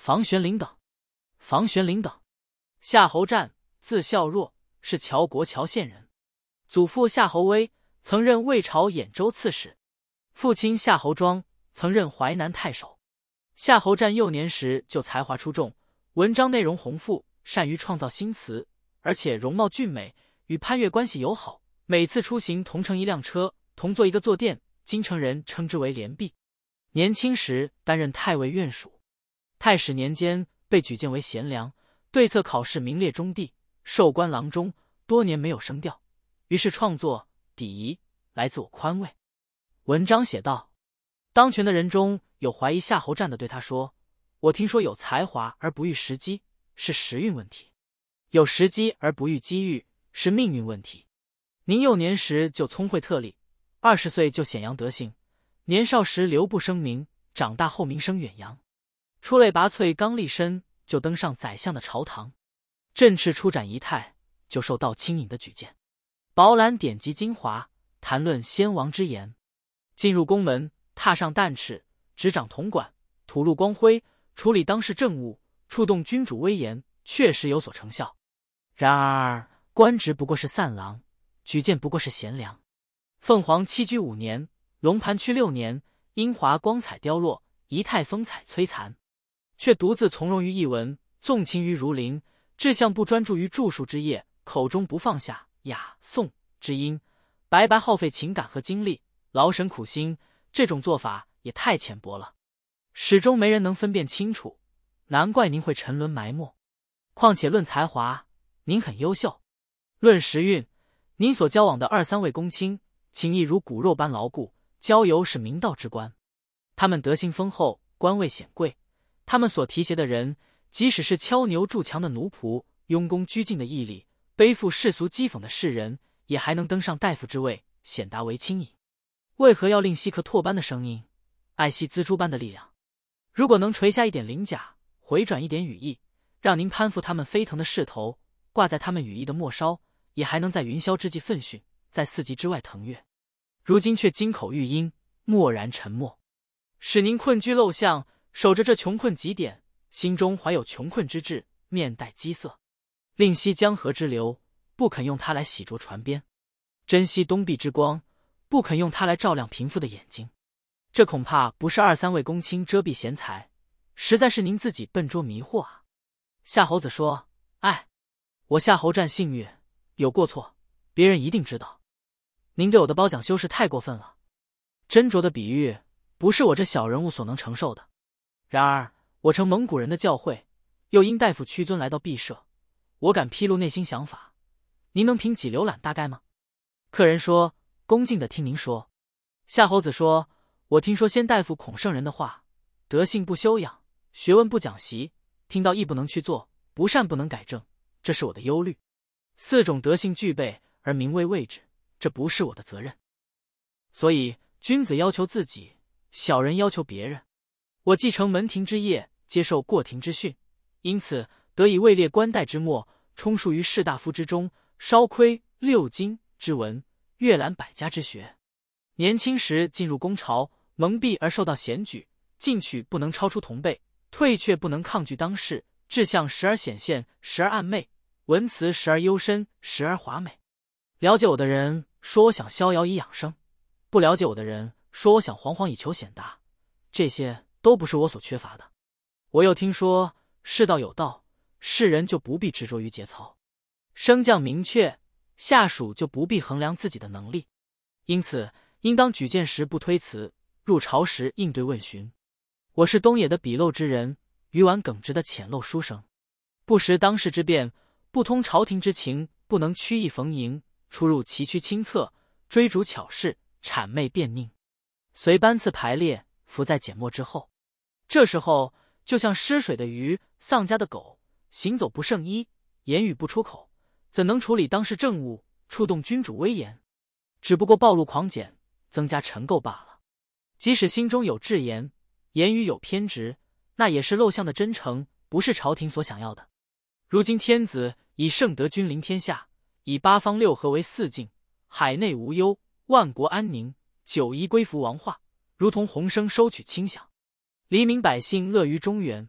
房玄龄等。房玄龄等，夏侯湛，字孝若，是乔国乔县人。祖父夏侯威曾任魏朝兖州刺史，父亲夏侯庄曾任淮南太守。夏侯湛幼年时就才华出众，文章内容宏富，善于创造新词，而且容貌俊美，与潘岳关系友好，每次出行同乘一辆车，同坐一个坐垫，京城人称之为连璧。年轻时担任太尉院属，太史年间被举荐为贤良，对策考试名列中第，授官郎中，多年没有升调，于是创作《抵夷》来自我宽慰。文章写道，当权的人中有怀疑夏侯湛的，对他说，我听说有才华而不遇时机，是时运问题；有时机而不遇机遇，是命运问题。您幼年时就聪慧特立，20岁就显扬德性，年少时留步声名，长大后名声远扬，出类拔萃，刚立身，就登上宰相的朝堂。振翅出斩仪态，就受到清尹的举荐。饱览典籍精华，谈论先王之言。进入宫门，踏上旦翅，执掌统管，吐露光辉，处理当世政务，触动君主威严，确实有所成效。然而官职不过是散郎，举荐不过是贤良。凤凰栖居5年，龙盘曲6年，英华光彩凋落，仪态风采摧残，却独自从容于一文，纵情于儒林，志向不专注于著述之业，口中不放下雅颂之音，白白耗费情感和精力，劳神苦心，这种做法也太浅薄了，始终没人能分辨清楚，难怪您会沉沦埋没。况且论才华，您很优秀；论时运，您所交往的2、3位公卿，情谊如骨肉般牢固，交游是明道之官。他们德行丰厚，官位显贵，他们所提携的人，即使是敲牛筑墙的奴仆，雍弓居敬的义吏，背负世俗讥讽的士人，也还能登上大夫之位，显达为清尹。为何要令稀壳拓般的声音，爱惜锱铢般的力量？如果能垂下一点鳞甲，回转一点羽翼，让您攀附他们飞腾的势头，挂在他们羽翼的末梢，也还能在云霄之际奋训，在4极之外腾跃。如今却金口玉音，默然沉默，使您困居陋巷，守着这穷困极点，心中怀有穷困之志，面带饥色。令惜江河之流，不肯用它来洗濯船边；珍惜东壁之光，不肯用它来照亮贫妇的眼睛。这恐怕不是2、3位公卿遮蔽贤才，实在是您自己笨拙迷惑啊。夏侯子说，哎，我夏侯湛幸运，有过错，别人一定知道。您对我的褒奖修饰太过分了，斟酌的比喻不是我这小人物所能承受的。然而我承蒙古人的教诲，又因大夫屈尊来到敝舍，我敢披露内心想法，您能凭己浏览大概吗？客人说，恭敬地听您说。夏侯子说，我听说先大夫孔圣人的话，德性不修养，学问不讲习，听到亦不能去做，不善不能改正，这是我的忧虑。4种德性具备而名位位置，这不是我的责任。所以君子要求自己，小人要求别人。我继承门庭之业，接受过庭之训，因此得以位列官代之末，充数于士大夫之中，稍窥6经之文，阅览百家之学。年轻时进入宫朝，蒙蔽而受到贤举，进取不能超出同辈，退却不能抗拒当世，志向时而显现，时而暗昧，文辞时而幽深，时而华美。了解我的人说我想逍遥以养生，不了解我的人说我想惶惶以求显达，这些都不是我所缺乏的。我又听说世道有道，世人就不必执着于节操，升降明确，下属就不必衡量自己的能力。因此应当举荐时不推辞，入朝时应对问询。我是东野的笔陋之人，鱼丸耿直的浅陋书生，不识当世之变，不通朝廷之情，不能曲意逢迎，出入崎岖清侧，追逐巧事，谄媚辩佞，随班次排列，伏在简末之后。这时候就像失水的鱼，丧家的狗，行走不胜衣，言语不出口，怎能处理当世政务，触动君主威严？只不过暴露狂简，增加陈垢罢了。即使心中有志言，言语有偏执，那也是陋巷的真诚，不是朝廷所想要的。如今天子以圣德君临天下，以8方6合为4境，海内无忧，万国安宁，9夷归服王化，如同鸿声收取清响，黎民百姓乐于中原。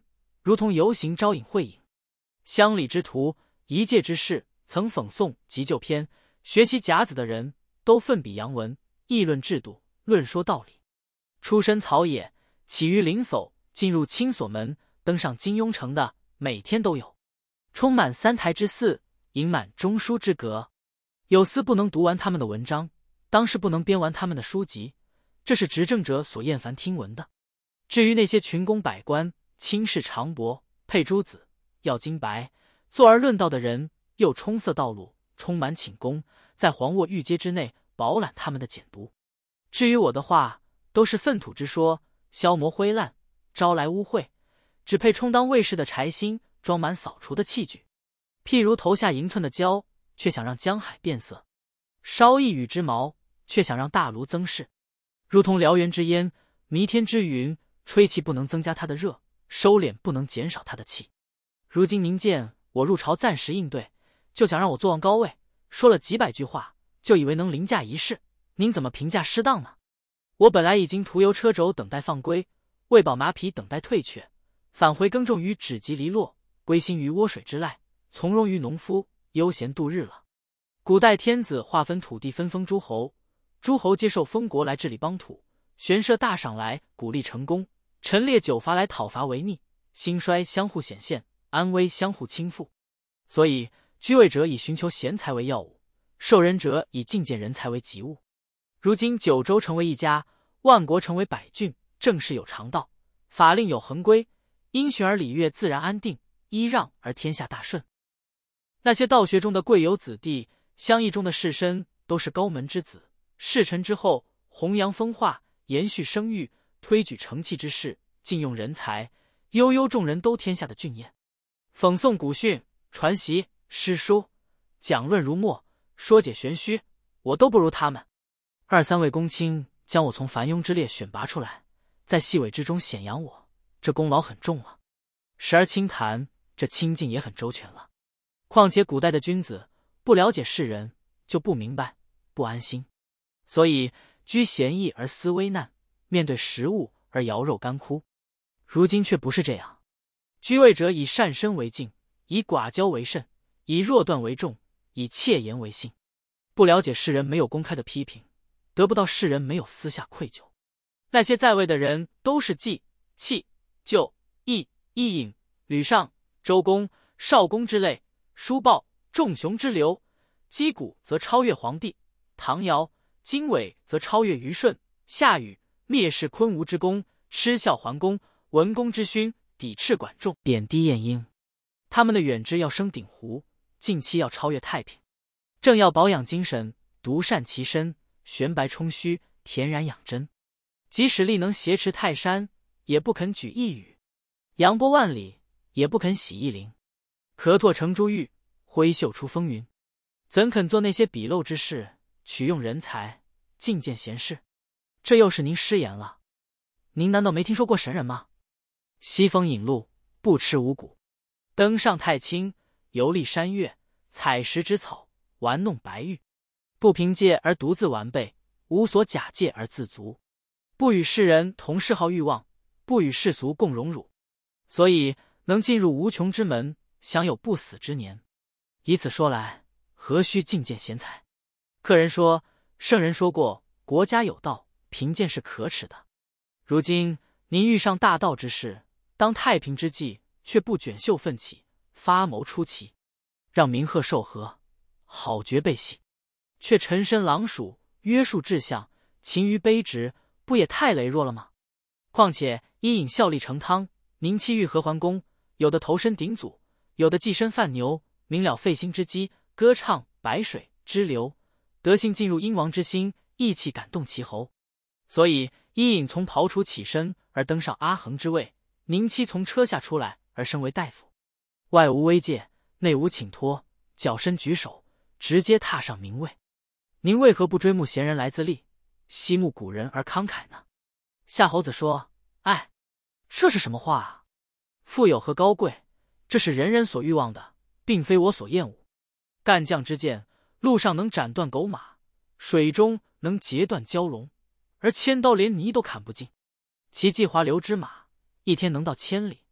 如同游行招引会影。乡里之徒，一介之士，曾讽诵急救篇，学习甲子的人都奋笔扬文，议论制度，论说道理。出身草野，起于林叟，进入清所门，登上金庸城的，每天都有。充满三台之寺，盈满中书之阁。有司不能读完他们的文章，当时不能编完他们的书籍，这是执政者所厌烦听闻的。至于那些群公百官、卿士长伯、佩珠子、要金白、坐而论道的人，又充塞道路，充满寝宫，在黄卧御阶之内饱览他们的简读。至于我的话，都是粪土之说，消磨灰烂，招来污秽，只配充当卫士的柴薪，装满扫除的器具。譬如投下1寸的胶，却想让江海变色；烧一羽之毛，却想让大炉增势。如同燎原之烟，弥天之云，吹气不能增加它的热，收敛不能减少它的气。如今您见我入朝暂时应对，就想让我坐望高位，说了几百句话，就以为能凌驾一世，您怎么评价适当呢？我本来已经涂油车轴等待放归，喂饱马匹等待退却，返回耕种于止极篱落，归心于涡水之赖，从容于农夫，悠闲度日了。古代天子划分土地，分封诸侯，诸侯接受封国来治理邦土，悬设大赏来鼓励成功，陈列酒罚来讨伐违逆，兴衰相互显现，安危相互倾覆。所以居位者以寻求贤才为要务，受人者以觐见人才为急务。如今九州成为一家，万国成为百郡，政事有常道，法令有恒规，因循而礼乐自然安定，依让而天下大顺。那些道学中的贵游子弟，乡议中的士绅，都是高门之子，事成之后，弘扬风化，延续声誉，推举成器之事，禁用人才，悠悠众人都天下的俊彦。讽诵古训，传习诗书，讲论如墨，说解玄虚，我都不如他们。2-3位公卿将我从凡庸之列选拔出来，在细委之中显扬我，这功劳很重了。时而轻谈，这清净也很周全了。况且古代的君子不了解世人，就不明白，不安心，所以居闲逸而思危难，面对食物而摇肉干枯。如今却不是这样，居位者以善身为敬，以寡交为慎，以弱断为重，以切言为信。不了解世人，没有公开的批评，得不到世人，没有私下愧疚。那些在位的人都是季、契、就、义、伊尹、吕尚、周公、少公之类，书报、仲熊之流。击鼓则超越皇帝，唐尧、经纬则超越虞舜，夏禹、蔑视昆吾之功，嗤笑桓公，文公之勋，抵斥管仲，贬低晏婴。他们的远之要升鼎湖，近期要超越太平。正要保养精神，独善其身，玄白冲虚，恬然养真。即使力能挟持泰山，也不肯举一隅；扬波万里，也不肯洗一陵。咳唾成珠玉，挥袖出风云。怎肯做那些鄙陋之事，取用人才，觐见贤士？这又是您失言了。您难道没听说过神人吗？西风引路，不吃五谷，登上太清，游历山岳，采食之草，玩弄白玉。不凭借而独自完备，无所假借而自足。不与世人同嗜好欲望，不与世俗共荣辱，所以能进入无穷之门，享有不死之年。以此说来，何须觐见贤才？客人说，圣人说过，国家有道，贫贱是可耻的。如今您遇上大道之事，当太平之际，却不卷袖奋起，发谋出奇，让民贺受和，好觉备喜，却沉身狼鼠，约束志向，勤于卑职，不也太羸弱了吗？况且伊尹效力成汤，宁戚欲和桓公，有的投身鼎祖，有的寄身犯牛，明了费心之机，歌唱白水之流，德性进入殷王之心，义气感动其侯。所以伊尹从庖厨起身而登上阿衡之位，宁戚从车下出来而升为大夫，外无威戒，内无请托，脚身举手，直接踏上名位。您为何不追慕贤人来自立，惜慕古人而慷慨呢？夏侯子说：哎，这是什么话啊？富有和高贵，这是人人所欲望的，并非我所厌恶。干将之剑，路上能斩断狗马，水中能截断蛟龙，而千刀连泥都砍不尽。其计划流之马，一天能到千里，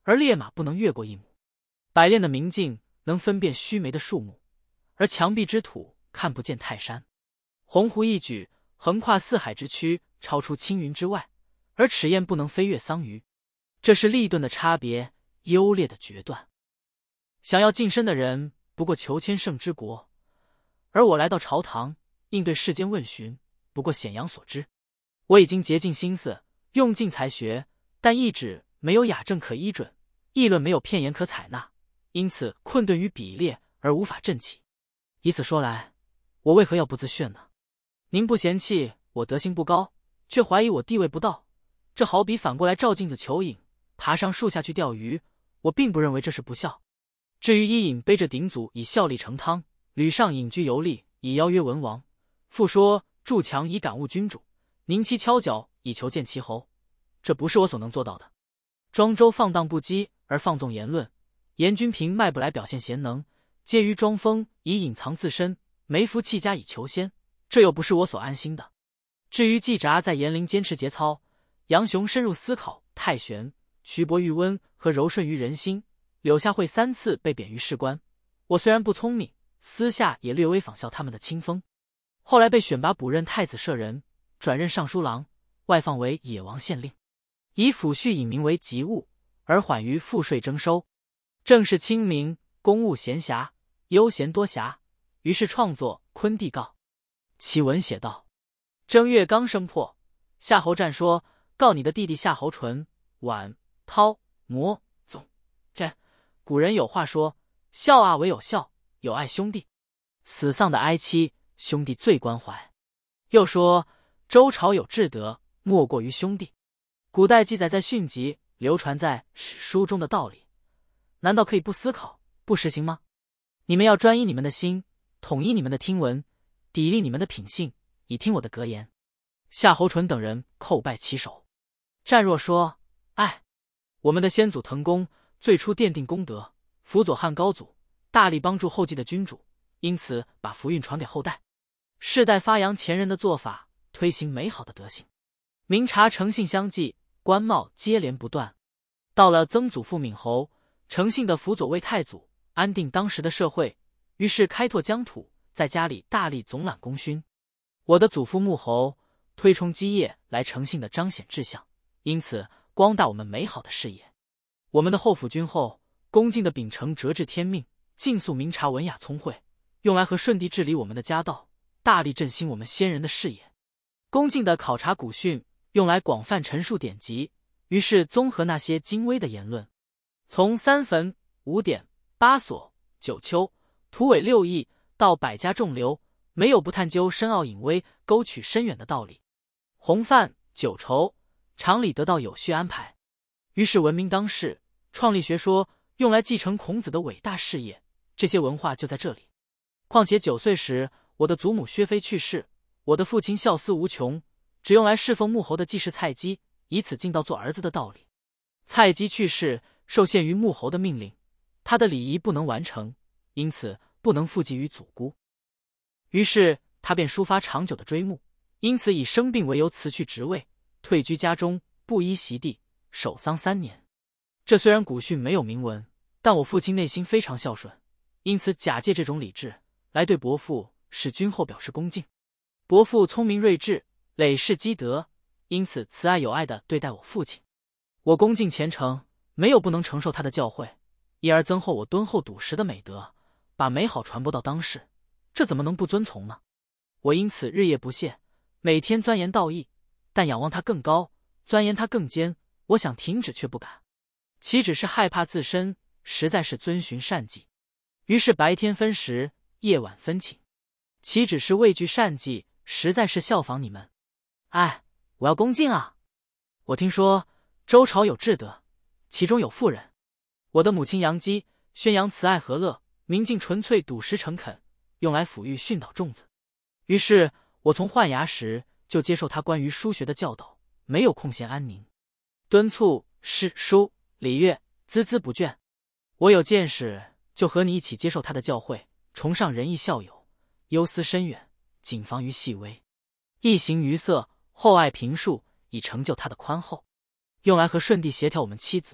而烈马不能越过一亩。百炼的明镜能分辨须眉的数目，而墙壁之土看不见泰山。鸿鹄一举，横跨四海之区，超出青云之外，而齿燕不能飞越桑榆。这是利钝的差别，优劣的决断。想要晋升的人，不过求千乘之国，而我来到朝堂，应对世间问询，不过显扬所知。我已经竭尽心思，用尽才学，但一纸没有雅正可依准，议论没有片言可采纳，因此困顿于比列而无法振起。以此说来，我为何要不自炫呢？您不嫌弃我德行不高，却怀疑我地位不到，这好比反过来照镜子求影，爬上树下去钓鱼，我并不认为这是不孝。至于伊尹背着鼎祖以效力成汤，吕尚隐居游历以邀约文王，复说筑墙以感悟君主，宁欺敲脚以求见齐侯，这不是我所能做到的。庄周放荡不羁而放纵言论，严君平迈不来表现贤能，介于庄丰以隐藏自身，没福弃家以求仙，这又不是我所安心的。至于季札在延陵坚持节操，杨雄深入思考太玄，瞿伯喻温和柔顺于人心，柳下惠3次被贬于士官，我虽然不聪明，私下也略微仿效他们的清风。后来被选拔补任太子舍人，转任尚书郎，外放为野王县令，以抚恤隐民为急务，而缓于赋税征收。政事清明，公务闲暇，悠闲多暇，于是创作《昆弟告》。其文写道：正月刚生破，夏侯湛说告你的弟弟夏侯淳、宛、涛、摩、总、詹。古人有话说，孝啊唯有孝，有爱兄弟。死丧的哀戚，兄弟最关怀。又说周朝有至德，莫过于兄弟。古代记载在训集，流传在史书中的道理，难道可以不思考、不实行吗？你们要专一你们的心，统一你们的听闻，砥砺你们的品性，以听我的格言。夏侯淳等人叩拜其手。湛若说：哎，我们的先祖滕公最初奠定功德，辅佐汉高祖，大力帮助后继的君主，因此把福运传给后代，世代发扬前人的做法，推行美好的德行。明察诚信相继，官帽接连不断。到了曾祖父闵侯，诚信的辅佐魏太祖，安定当时的社会，于是开拓疆土，在家里大力总揽功勋。我的祖父穆侯推崇基业来诚信的彰显志向，因此光大我们美好的事业。我们的后府君后恭敬的秉承哲治天命，尽速明察文雅聪慧，用来和舜帝治理我们的家道，大力振兴我们先人的事业。恭敬的考察古训，用来广泛陈述典籍，于是综合那些精微的言论，从3坟、5典、8所、9丘、土尾6艺到百家众流，没有不探究深奥隐微、沟取深远的道理。洪范、九畴、常理得到有序安排，于是文明当世，创立学说，用来继承孔子的伟大事业。这些文化就在这里。况且9岁时，我的祖母薛妃去世，我的父亲孝思无穷，只用来侍奉穆侯的继室蔡姬，以此尽到做儿子的道理。蔡姬去世，受限于穆侯的命令，他的礼仪不能完成，因此不能复继于祖姑。于是他便抒发长久的追慕，因此以生病为由辞去职位，退居家中，不依席地，守丧3年。这虽然古训没有明文，但我父亲内心非常孝顺，因此假借这种礼制来对伯父使君后表示恭敬。伯父聪明睿智，累世积德，因此慈爱有爱地对待我父亲。我恭敬虔诚，没有不能承受他的教诲，因而增厚我敦厚笃实的美德，把美好传播到当世，这怎么能不遵从呢？我因此日夜不懈，每天钻研道义，但仰望他更高，钻研他更坚，我想停止却不敢。岂只是害怕自身，实在是遵循善计。于是白天分时，夜晚分寝。岂只是畏惧善计，实在是效仿你们。哎，我要恭敬啊！我听说周朝有至德，其中有妇人。我的母亲杨姬宣扬慈爱和乐，明镜纯粹，笃实诚恳，用来抚育训导众子。于是我从宦衙时就接受他关于书学的教导，没有空闲安宁，敦促诗书礼乐孜孜不倦。我有见识，就和你一起接受他的教诲，崇尚仁义孝友，忧思深远，谨防于细微，一行于色，厚爱平恕，以成就他的宽厚，用来和舜帝协调我们妻子，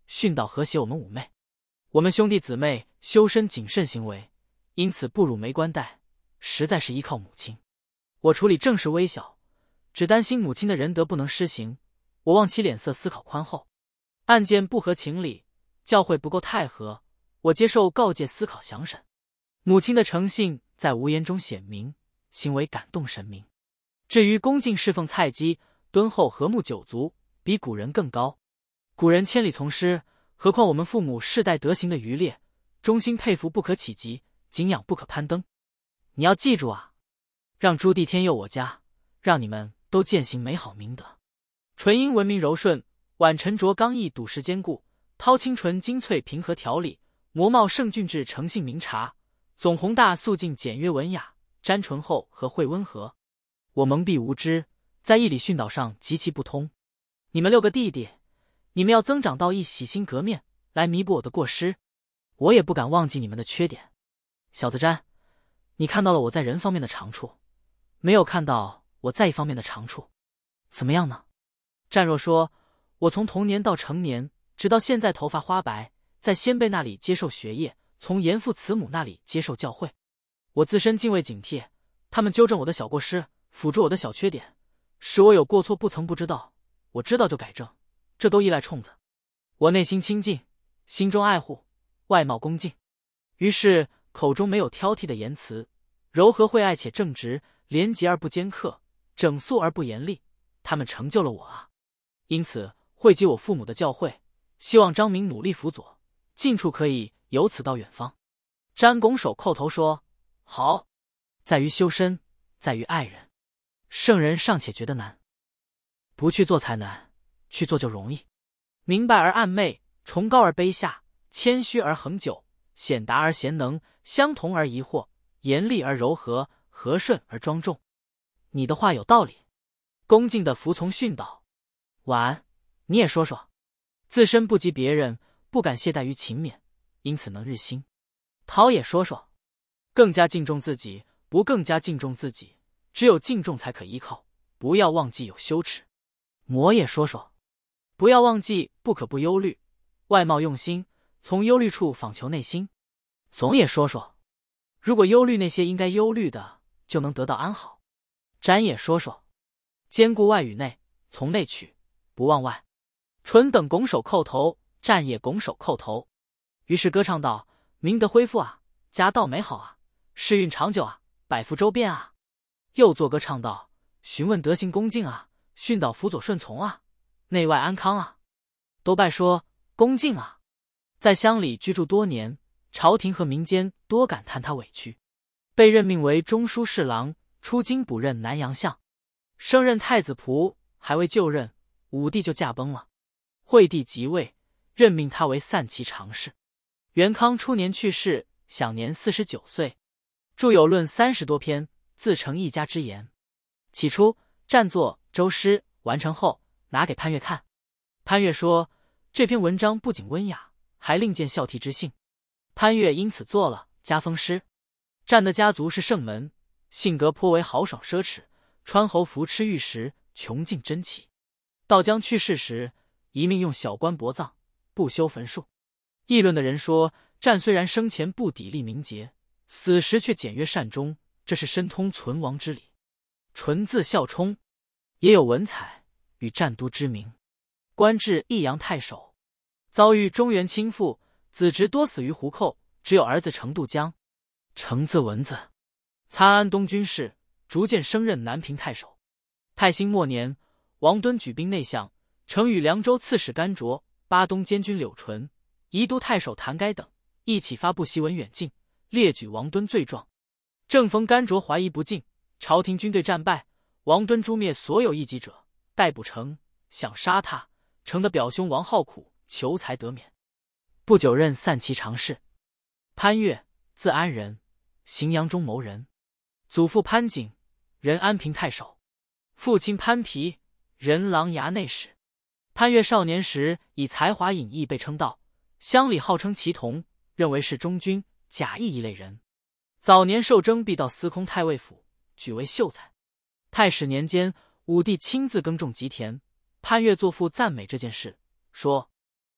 训导和谐我们五妹。我们兄弟姊妹修身谨慎行为，因此不辱没官带，实在是依靠母亲。我处理政事微小，只担心母亲的仁德不能施行，我望其脸色思考宽厚。案件不合情理，教诲不够太和，我接受告诫思考详审。母亲的诚信在无言中显明，行为感动神明。至于恭敬侍奉菜鸡，敦厚和睦九族，比古人更高。古人千里从师，何况我们父母世代德行的余烈，衷心佩服不可企及，敬仰不可攀登。你要记住啊，让朱棣天佑我家，让你们都践行美好明德。纯英文明柔顺，婉沉着刚毅笃实坚固，涛清纯精粹平和条理，模貌圣俊质诚信明察，总宏大肃静简约文雅，沾醇厚和惠温和。我蒙蔽无知，在义理训导上极其不通。你们6个弟弟，你们要增长到一洗心革面，来弥补我的过失。我也不敢忘记你们的缺点。小子詹，你看到了我在人方面的长处，没有看到我在一方面的长处，怎么样呢？战若说，我从童年到成年，直到现在头发花白，在先辈那里接受学业，从严父慈母那里接受教诲。我自身敬畏警惕，他们纠正我的小过失，辅助我的小缺点，使我有过错不曾不知道，我知道就改正，这都依赖冲子。我内心清净，心中爱护，外貌恭敬，于是口中没有挑剔的言辞，柔和惠爱且正直，廉洁而不尖刻，整肃而不严厉，他们成就了我啊。因此汇集我父母的教诲，希望张明努力辅佐，近处可以由此到远方。詹拱手叩头说：好，在于修身，在于爱人。圣人尚且觉得难，不去做才难，去做就容易。明白而暗昧，崇高而卑下，谦虚而恒久，显达而贤能，相同而疑惑，严厉而柔和，和顺而庄重。你的话有道理，恭敬的服从训导。晚，你也说说。自身不及别人，不敢懈怠于勤勉，因此能日新。陶也说说。更加敬重自己，不更加敬重自己，只有敬重才可依靠，不要忘记有羞耻。魔也说说。不要忘记不可不忧虑，外貌用心，从忧虑处访求内心。总也说说。如果忧虑那些应该忧虑的，就能得到安好。詹也说说。兼顾外与内，从内取，不忘外。纯等拱手叩头，战也拱手叩头。于是歌唱道：明德恢复啊，家道美好啊，世运长久啊，百福周遍啊。又作歌唱道：询问德行恭敬啊，训导辅佐顺从啊，内外安康啊。都拜说恭敬啊。在乡里居住多年，朝廷和民间多感叹他委屈，被任命为中书侍郎，出京补任南阳相，升任太子仆，还未就任，武帝就驾崩了。惠帝即位，任命他为散骑常侍。元康初年去世，享年49岁。著有论30多篇，自成一家之言。起初战作周诗，完成后拿给潘岳看。潘岳说，这篇文章不仅温雅，还另见孝悌之性。潘岳因此做了加封诗。战的家族是圣门，性格颇为豪爽奢侈，川侯服吃玉石，穷尽珍奇。到将去世时，一命用小棺殁葬，不修坟树。议论的人说，战虽然生前不砥砺明节，死时却简约善终，这是深通存亡之理。纯字孝冲，也有文采，与战都知名，官至益阳太守。遭遇中原倾覆，子侄多死于胡寇，只有儿子程渡江。程字文子，参安东军事，逐渐升任南平太守。太兴末年，王敦举兵内向，曾与凉州刺史甘卓、巴东监军柳纯、宜都太守谭该等一起发布檄文远近，列举王敦罪状。正逢甘卓怀疑不敬，朝廷军队战败，王敦诛灭所有异己者，逮捕程，想杀他。程的表兄王好苦，求才得免。不久任散骑常侍。潘岳，字安人，荥阳中牟人，祖父潘景，任安平太守，父亲潘丕，任琅琊内史。潘岳少年时以才华隐逸被称道，乡里号称奇童，认为是中军、贾谊一类人。早年受征必到司空太尉府，举为秀才。太史年间，武帝亲自耕种吉田，潘岳作赋赞美这件事，说：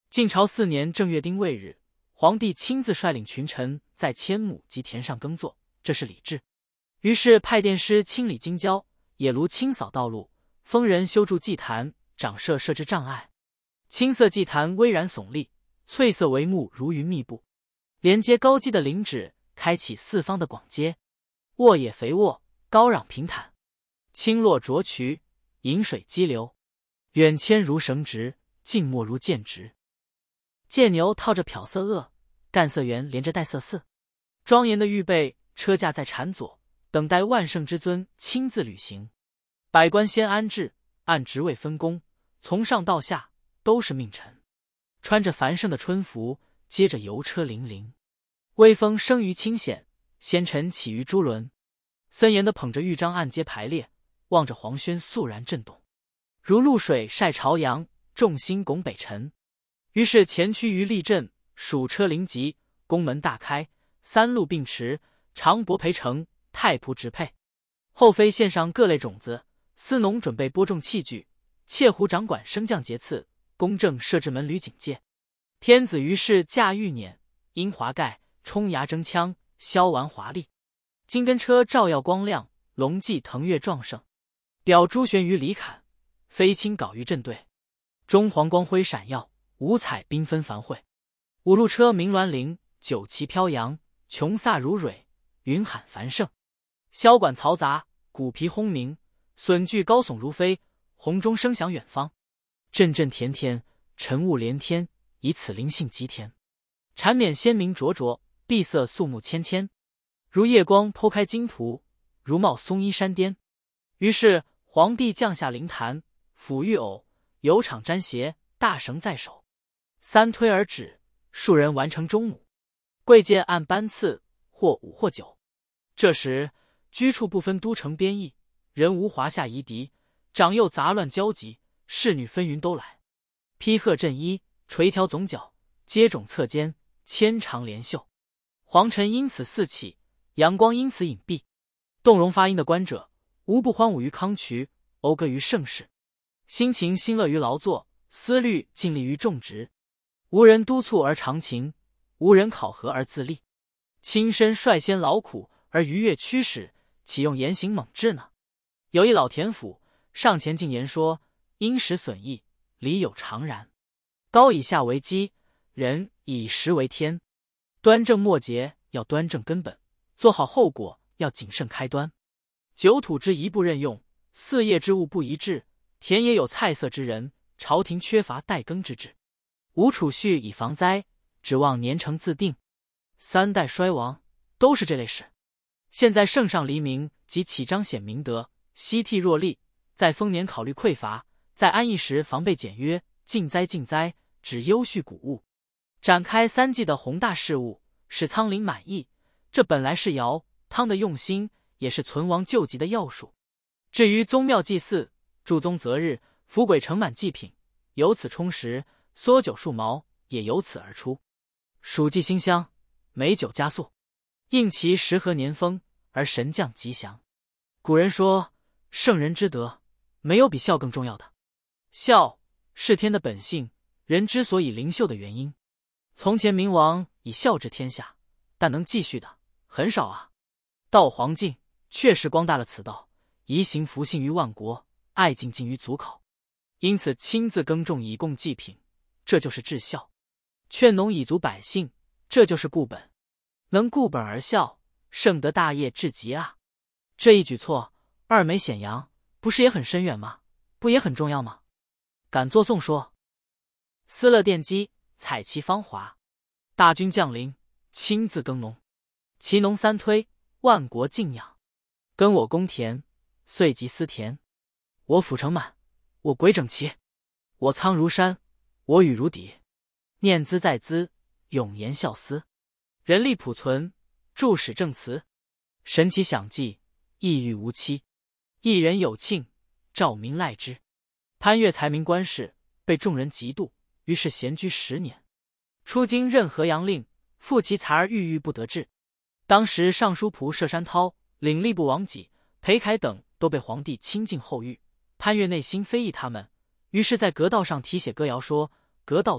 晋朝4年正月丁未日，皇帝亲自率领群臣在千亩及田上耕作，这是礼制。于是派殿师清理京郊，野庐清扫道路，封人修筑祭坛，长设置障碍。青色祭坛巍然耸立，翠色帷幕如云密布，连接高基的陵址开启四方的广街。沃野肥沃，高壤平坦，青落浊渠，饮水激流，远牵如绳直，近没如箭直。介牛套着漂色萼，干色园连着带色寺，庄严的预备车驾在禅左，等待万圣之尊亲自履行。百官先安置，按职位分工，从上到下都是命臣，穿着繁盛的春服，接着游车辚辚，威风生于清显，仙尘起于朱轮。森严地捧着玉章按阶排列，望着黄轩肃然震动，如露水晒朝阳，众星拱北辰。于是前驱于立阵，属车临集，宫门大开，三路并驰，长帛陪乘，太仆直配。后妃献上各类种子，司农准备播种器具，窃胡掌管升降节次，公正设置门闾警戒。天子于是驾御辇，英华盖，冲牙争枪，箫丸华丽。金根车照耀光亮，龙骑腾跃壮盛。表朱悬于里坎，飞青缟于阵队。中黄光辉闪耀，五彩缤纷繁会。五路车鸣鸾铃，九旗飘扬，琼飒如蕊，云喊繁盛。箫管嘈杂，鼓皮轰鸣，笋具高耸如飞，洪钟声响远方。阵阵田田，晨雾连天，以此灵性极甜。缠冕鲜明灼灼，碧色肃穆芊芊，如夜光剖开金图，如帽松衣山巅。于是皇帝降下灵坛，抚玉偶，有场沾鞋，大绳在手，三推而止，数人完成中午。贵贱按班次，或5或9。这时居处不分都城边邑，人无华夏夷狄，长幼杂乱交集，侍女纷纭都来。披鹤振衣，垂髫总角，接踵侧肩，牵长连袖。皇臣因此四起，阳光因此隐蔽。动容发音的官者，无不欢舞于康渠，讴歌于盛世。心情欣乐于劳作，思虑尽力于种植。无人督促而长情，无人考核而自立。亲身率先劳苦而逾越驱使，岂用严刑猛治呢？有一老田府，上前进言说：因时损益，理有常然。高以下为基，人以时为天。端正末节要端正根本，做好后果要谨慎开端。九土之一不任用，四业之物不宜治，田野有菜色之人，朝廷缺乏待耕之志。无储蓄以防灾，指望年成自定。三代衰亡，都是这类事。现在圣上黎明，即起彰显明德，悉替弱力，在丰年考虑匮乏，在安逸时防备简约，尽灾尽灾，指优恤谷物，展开3季的宏大事务，使仓廪满意。这本来是尧汤的用心，也是存亡救急的要术。至于宗庙祭祀，祝宗择日，福鬼盛满祭品，由此充实，缩酒数毛也由此而出。暑季馨香，美酒加速，应其时和年丰，而神降吉祥。古人说，圣人之德，没有比孝更重要的。孝是天的本性，人之所以灵秀的原因。从前明王以孝治天下，但能继续的很少啊。到黄晋确实光大了此道，移行福信于万国，爱敬尽于祖考。因此亲自耕种以供祭品，这就是治孝；劝农以足百姓，这就是固本。能固本而孝，圣德大业至极啊！这一举措，二美显扬，不是也很深远吗？不也很重要吗？敢作颂说：思乐奠基，采其芳华，大军将临，亲自耕农，其农三推，万国敬仰。跟我公田，遂及思田。我府城满，我轨整齐，我仓如山，我雨如底。念兹在兹，永言孝思。人力朴存，著史正辞。神奇享祭，意欲无期。一人有庆，召民赖之。潘岳才名官士，被众人嫉妒，于是闲居10年。出京任河阳令，复其才而郁郁不得志。当时尚书仆射山涛、领吏部王己、裴楷等都被皇帝亲近后遇，潘岳内心非议他们，于是在阁道上题写歌谣说：阁道东，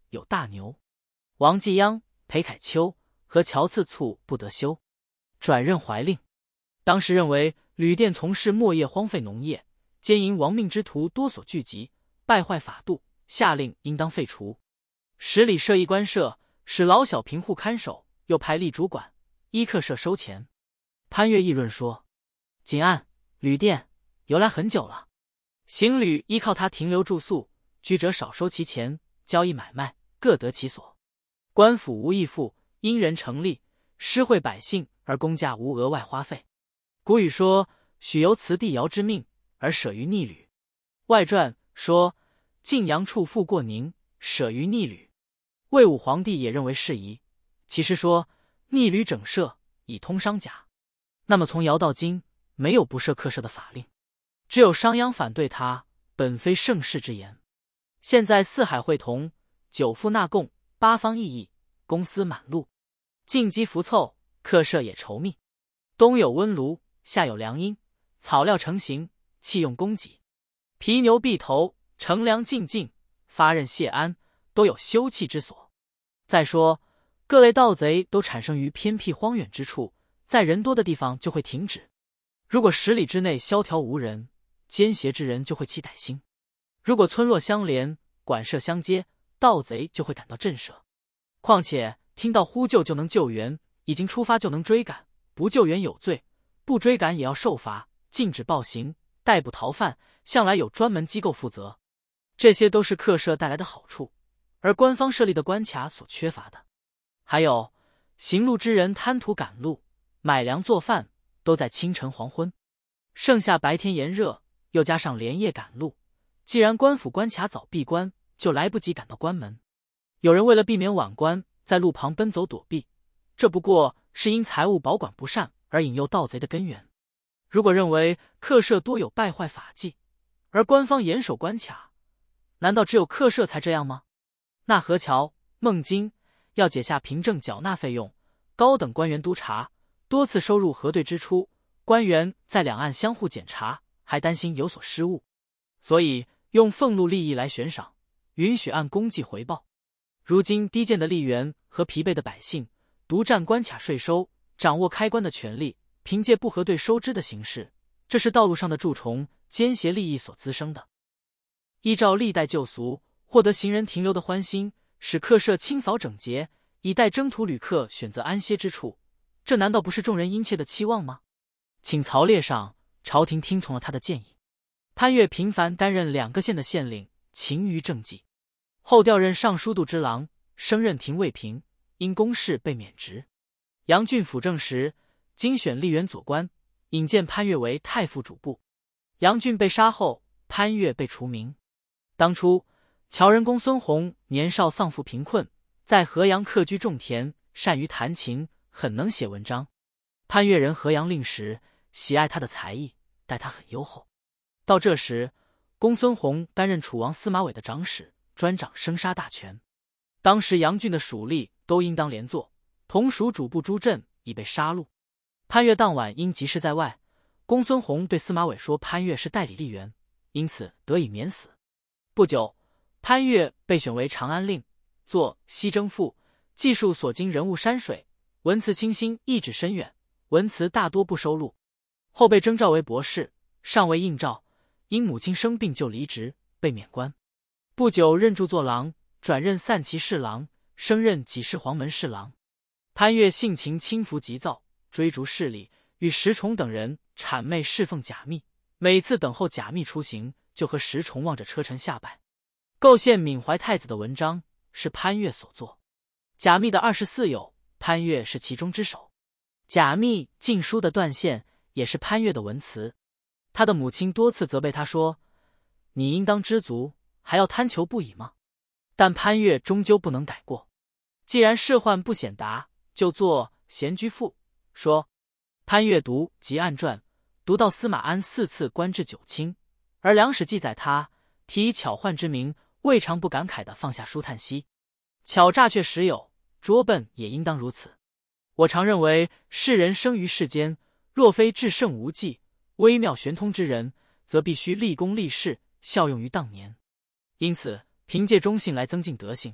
有大牛、王继央、裴凯丘和乔次卒不得休，转任怀令。当时认为旅店从事没业荒废农业，奸淫亡命之徒多所聚集，败坏法度，下令应当废除。十里设一官舍，使老小贫户看守，又派吏主管，依客舍收钱。潘岳议论说，锦案旅店由来很久了，行旅依靠他停留住宿，居者少收其钱，交易买卖各得其所。官府无义赋，因人成立，施惠百姓，而公家无额外花费。古语说，许由辞地尧之命，而舍于逆旅。外传说，晋阳处富过宁，舍于逆旅。魏武皇帝也认为适宜。其实说逆旅整设，以通商贾。那么从尧到今，没有不设客舍的法令，只有商鞅反对他，本非盛世之言。现在四海会同，九富纳贡，八方异议，公司满路，进积浮凑，客舍也稠密。东有温炉，下有凉阴，草料成形，器用供给，皮牛荜头，乘凉进进，发轫谢安，都有休憩之所。再说各类盗贼都产生于偏僻荒远之处，在人多的地方就会停止。如果10里之内萧条无人，奸邪之人就会起歹心。如果村落相连，馆舍相接，盗贼就会感到震慑。况且听到呼救就能救援，已经出发就能追赶，不救援有罪，不追赶也要受罚，禁止暴行，逮捕逃犯，向来有专门机构负责。这些都是客舍带来的好处，而官方设立的关卡所缺乏的。还有行路之人贪图赶路，买粮做饭都在清晨黄昏，盛夏白天炎热，又加上连夜赶路，既然官府关卡早闭关，就来不及赶到关门。有人为了避免晚关，在路旁奔走躲避，这不过是因财物保管不善而引诱盗贼的根源。如果认为客舍多有败坏法纪，而官方严守关卡，难道只有客舍才这样吗？那河桥、孟津要解下凭证缴纳费用，高等官员督察，多次收入核对支出，官员在两岸相互检查，还担心有所失误，所以用俸禄利益来悬赏，允许按公计回报。如今低贱的吏员和疲惫的百姓独占关卡税收，掌握开关的权力，凭借不核对收支的形式，这是道路上的蛀虫，奸邪利益所滋生的。依照历代旧俗，获得行人停留的欢心，使客舍清扫整洁，以待征途旅客选择安歇之处，这难道不是众人殷切的期望吗？请曹列上，朝廷听从了他的建议。潘岳频繁担任2个县的县令，勤于政绩，后调任尚书度之郎，升任廷尉平，因公事被免职。杨俊辅政时，精选吏员佐官，引荐潘岳为太傅主簿。杨俊被杀后，潘岳被除名。当初乔人公孙弘年少丧父贫困，在河阳客居种田，善于弹琴，很能写文章。潘岳人河阳令时，喜爱他的才艺，待他很优厚。到这时，公孙弘担任楚王司马玮的长史，专掌生杀大权。当时杨俊的属吏都应当连坐，同属主簿朱振已被杀戮。潘岳当晚因急事在外，公孙弘对司马玮说潘岳是代理吏员，因此得以免死。不久，潘岳被选为长安令，作西征赋，记述所经人物山水，文辞清新，意旨深远，文辞大多不收录。后被征召为博士，尚未应召，因母亲生病就离职，被免官。不久任著作郎，转任散骑侍郎，升任给事黄门侍郎。潘岳性情轻浮急躁，追逐势力，与石崇等人谄媚侍奉贾密，每次等候贾密出行，就和石崇望着车臣下拜。构陷闵怀太子的文章是潘岳所作，贾密的24友，潘岳是其中之首。贾密禁书的断线也是潘岳的文辞。他的母亲多次责备他说：“你应当知足，还要贪求不已吗？”但潘岳终究不能改过。既然仕宦不显达，就作《闲居赋》，说潘岳读《集案传》，读到司马安4次官至9卿，而梁史记载他提以巧宦之名，未尝不感慨地放下书叹息。巧诈却时有，拙笨也应当如此。我常认为世人生于世间，若非至圣无忌、微妙玄通之人，则必须立功立事，效用于当年。因此凭借忠信来增进德性，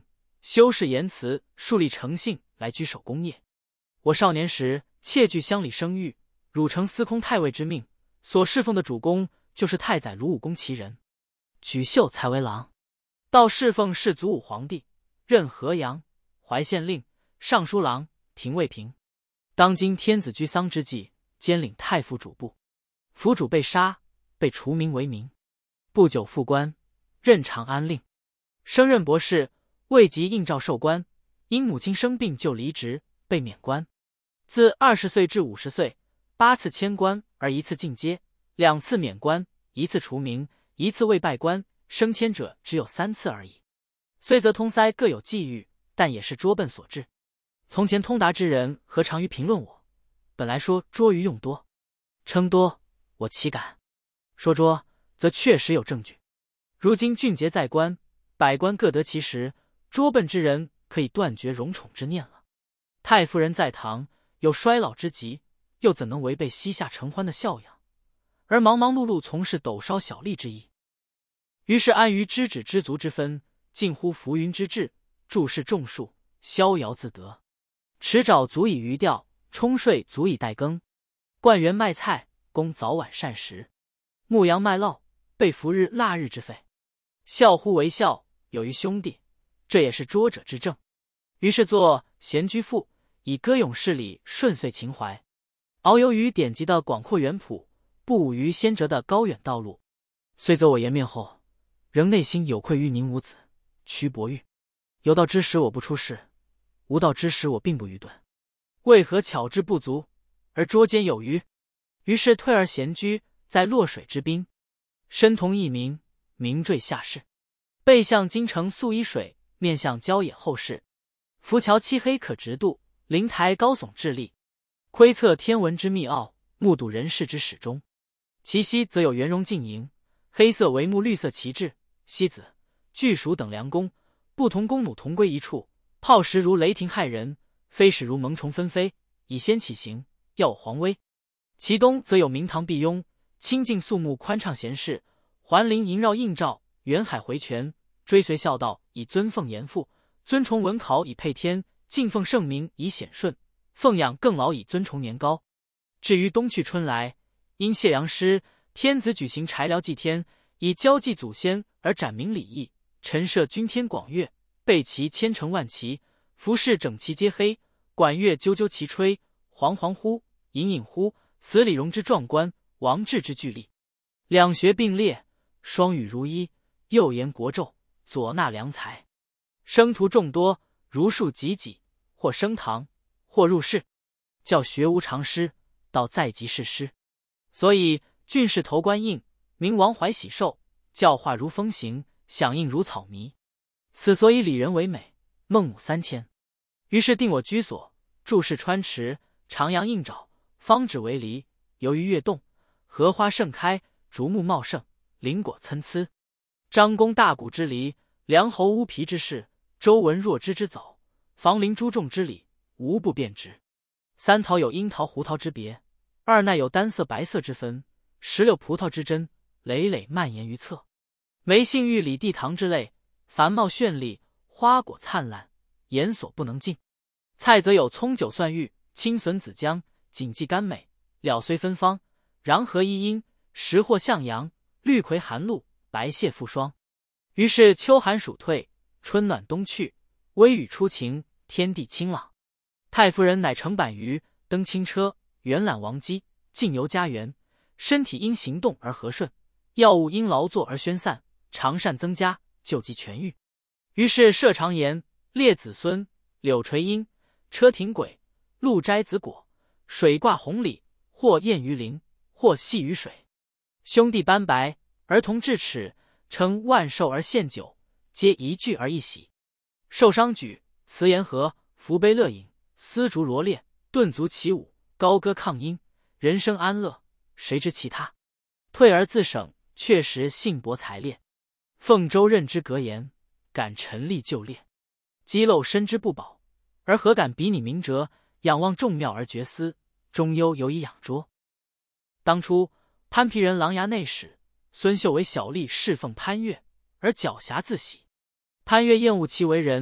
修饰言辞，树立诚信，来居守功业。我少年时窃据乡里声誉，汝承司空太尉之命，所侍奉的主公就是太宰卢武公其人，举秀才为郎。到侍奉世祖武皇帝，任河阳、怀县令、尚书郎、廷尉平。当今天子居丧之际，兼领太傅主簿。府主被杀，被除名为民。不久复官，任长安令，升任博士，未及应召授官，因母亲生病就离职，被免官。自20岁至50岁，8次迁官而1次进阶，2次免官，1次除名，1次未拜官，升迁者只有3次而已。虽则通塞各有际遇，但也是拙笨所致。从前通达之人何尝于评论我？本来说拙于用多，称多我岂敢？说拙则确实有证据。如今俊杰在官，百官各得其时，拙笨之人可以断绝荣宠之念了。太夫人在堂，有衰老之疾，又怎能违背膝下承欢的孝养，而忙忙碌碌从事斗烧小利之意？于是安于知止知足之分，近乎浮云之志，注视种树，逍遥自得。池沼足以渔钓，冲税足以待耕，灌园卖菜，供早晚膳食，牧羊卖酪，备伏日腊日之费。孝乎为孝，有于兄弟，这也是拙者之政。于是作闲居赋，以歌咏事理顺遂情怀，遨游于典籍的广阔远谱，不伍于先哲的高远道路。虽则我颜面后，仍内心有愧于宁武子、屈伯玉。有道之时我不出世，无道之时我并不愚钝。为何巧智不足，而拙坚有余？于是退而闲居，在洛水之滨，身同一民，名坠下士。背向京城素衣水，面向郊野后世。浮桥漆黑可直渡，灵台高耸峙立。窥测天文之秘奥，目睹人世之始终。其西则有圆融镜营，黑色帷幕，绿色旗帜，西子、巨蜀等良弓，不同弓弩同归一处，炮石如雷霆骇人，飞矢如萌虫纷飞，以先起行，耀皇威。其东则有明堂碧雍，清净肃穆，宽敞闲适，环林萦绕映照，远海回泉，追随孝道以尊奉严父，尊崇文考以配天，敬奉圣明以显顺，奉养更老以尊崇年高。至于冬去春来，因谢阳师，天子举行柴寮祭天，以交祭祖先而展明礼义，陈设君天广乐，备齐千乘万骑，服饰整齐皆黑，管乐啾啾齐吹，惶惶乎，隐隐乎，此理容之壮观，王制之巨丽。两学并列，双语如一，右言国胄，左纳良才。生徒众多，如数济济，或升堂，或入室，教学无常师，到在即是师。所以郡士头冠印，明王怀喜寿，教化如风行，响应如草迷。此所以礼人为美，孟母3000。于是定我居所，注视川池，徜徉映沼，方止为篱。由于月动，荷花盛开，竹木茂盛，林果参差。张公大谷之篱，梁侯乌皮之势，周文若枝之藻，房林诸众之理，无不变之。三桃有樱桃、胡桃之别，二奈有丹色、白色之分，石榴、葡萄之真，累累蔓延于侧。梅杏玉李地堂之类，繁茂绚丽，花果灿烂，眼所不能尽。菜则有葱韭蒜玉、青笋子姜，锦记甘美，料虽芬芳，瓤和一阴，时或向阳，绿葵含露，白蟹复霜。于是秋寒暑退，春暖冬去，微雨初晴，天地清朗。太夫人乃乘板鱼，登轻车，远览王姬，进游家园，身体因行动而和顺，药物因劳作而宣散，长善增加，救急痊愈。于是射长言，列子孙，柳垂阴，车庭轨，鹿摘子果，水挂红鲤，或宴于林，或戏于水。兄弟斑白，儿童智齿，称万寿而献酒，皆一聚而一喜。受伤举，辞言和，福杯乐饮，丝竹罗列，顿足起舞，高歌抗音，人生安乐，谁知其他？退而自省，确实信薄才劣。凤州任之格言，敢陈立就列。肌漏身之不保，而何敢比拟明哲？仰望众妙而绝思，中庸犹以养拙。当初潘皮人琅琊内史孙秀为小吏侍奉潘岳，而狡黠自喜。潘岳厌恶其为人，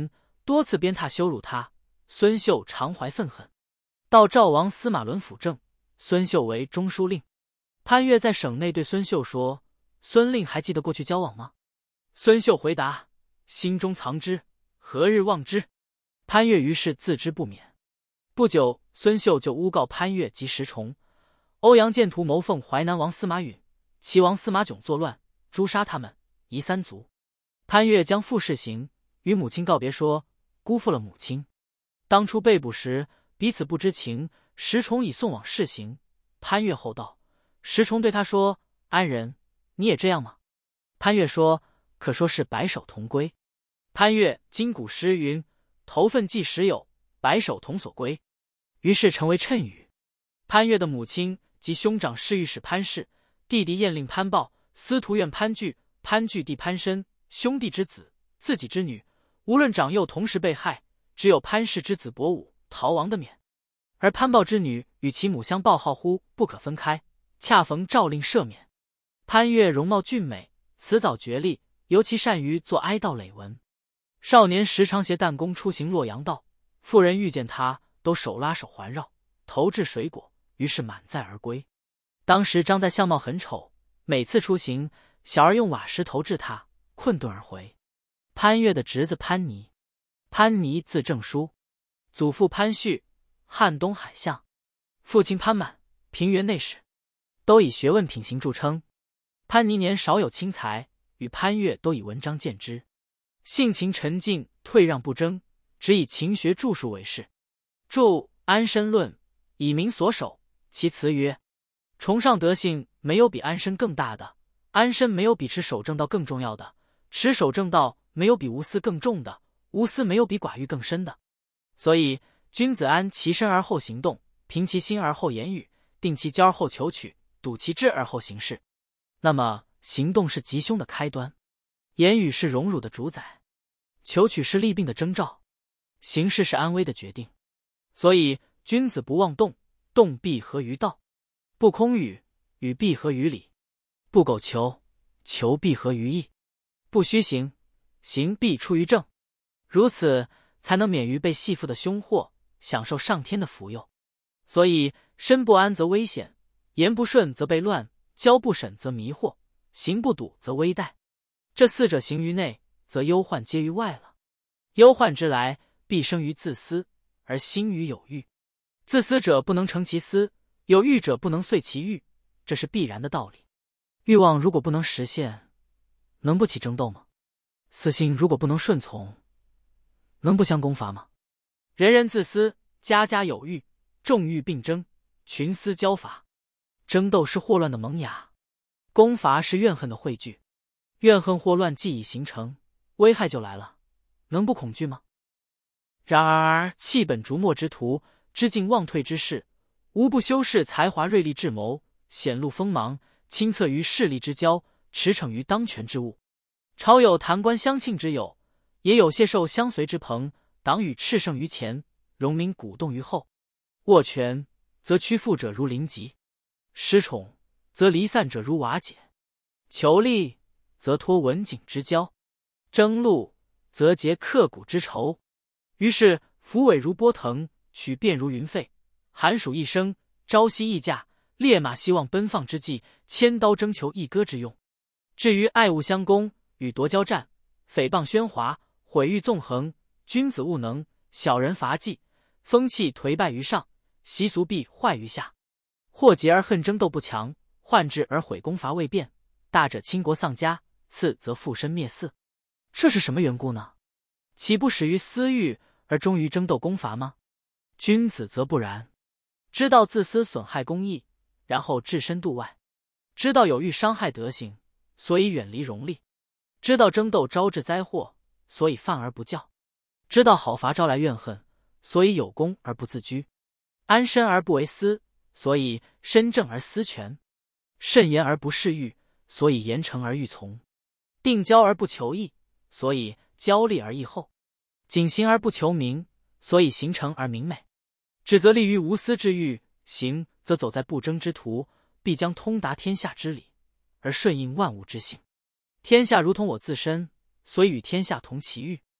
多次鞭挞羞辱他。孙秀常怀愤恨，到赵王司马伦辅政，孙秀为中书令。潘岳在省内对孙秀说：“孙令还记得过去交往吗？”孙秀回答：“心中藏之，何日忘之？”潘岳于是自知不免。不久，孙秀就诬告潘岳及石崇、欧阳建图谋奉淮南王司马允、齐王司马囧作乱，诛杀他们，夷三族。潘岳将复试行，与母亲告别说：“辜负了母亲。当初被捕时，彼此不知情，石崇已送往试行。”潘岳后道，石崇对他说：“安人，你也这样吗？”潘岳说：“可说是白首同归。”潘岳今古诗云：“头份既时有，白首同所归。”于是成为谶语。潘岳的母亲及兄长侍御史潘氏，弟弟晏令潘豹，司徒院潘据，潘据弟潘申，兄弟之子，自己之女，无论长幼同时被害，只有潘氏之子伯武逃亡的免。而潘豹之女与其母相抱好乎不可分开，恰逢诏令赦免。潘岳容貌俊美，辞藻绝丽，尤其善于作哀悼累文。少年时常携弹弓出行洛阳道，妇人遇见他，都手拉手环绕，投掷水果，于是满载而归。当时张载相貌很丑，每次出行，小儿用瓦石投掷他，困顿而回。潘岳的侄子潘尼，潘尼字正书，祖父潘旭，汉东海相，父亲潘满，平原内史，都以学问品行著称。潘尼年少有轻才，与潘岳都以文章见之，性情沉静，退让不争，只以勤学著述为事。著《安身论》，以民所守。其词曰：“崇尚德性，没有比安身更大的；安身没有比持守正道更重要的；持守正道没有比无私更重的；无私没有比寡欲更深的。所以，君子安其身而后行动，平其心而后言语，定其交而后求取，笃其志而后行事。那么，行动是吉凶的开端，言语是荣辱的主宰，求取是利病的征兆，行事是安危的决定。所以，君子不妄动，动必合于道；不空语，语必合于理；不苟求，求必合于义；不虚行，行必出于正。如此，才能免于被系缚的凶祸，享受上天的福佑。所以，身不安则危险，言不顺则被乱，交不审则迷惑，行不笃则危殆。这四者行于内，则忧患皆于外了。忧患之来，必生于自私，而兴于有欲。自私者不能成其私，有欲者不能遂其欲，这是必然的道理。欲望如果不能实现，能不起争斗吗？私心如果不能顺从，能不相攻伐吗？人人自私，家家有欲，众欲并争，群私交伐。争斗是祸乱的萌芽，攻伐是怨恨的汇聚。怨恨祸乱既已形成，危害就来了，能不恐惧吗？然而弃本逐末之徒，知进忘退之事，无不修饰才华锐利智谋，显露锋芒，亲测于势力之交，驰骋于当权之物。朝有弹冠相庆之友，也有谢寿相随之朋。党羽炽盛于前，荣民鼓动于后。握权则屈服者如临极，失宠则离散者如瓦解，求利则脱文景之交，争禄则结刻骨之仇。于是伏尾如波腾，曲变如云沸，寒暑一生，朝夕易驾，烈马希望奔放之际，千刀征求一歌之用。至于爱物相攻，与夺交战，诽谤喧哗，毁誉纵横，君子务能，小人伐纪，风气颓败于上，习俗必坏于下。或结而恨争斗不强，患智而毁攻伐未变，大者倾国丧家，次则附身灭嗣。这是什么缘故呢？岂不始于私欲，而终于争斗攻伐吗？君子则不然，知道自私损害公义，然后置身度外；知道有欲伤害德行，所以远离荣利；知道争斗招致灾祸，所以犯而不教；知道好罚招来怨恨，所以有功而不自居；安身而不为私，所以身正而私权；慎言而不恃欲，所以严惩而欲从；定交而不求义，所以交利而易厚；谨行而不求名，所以行成而明美。止则立于无私之欲，行则走在不争之途，必将通达天下之理，而顺应万物之性。天下如同我自身，所以与天下同其欲。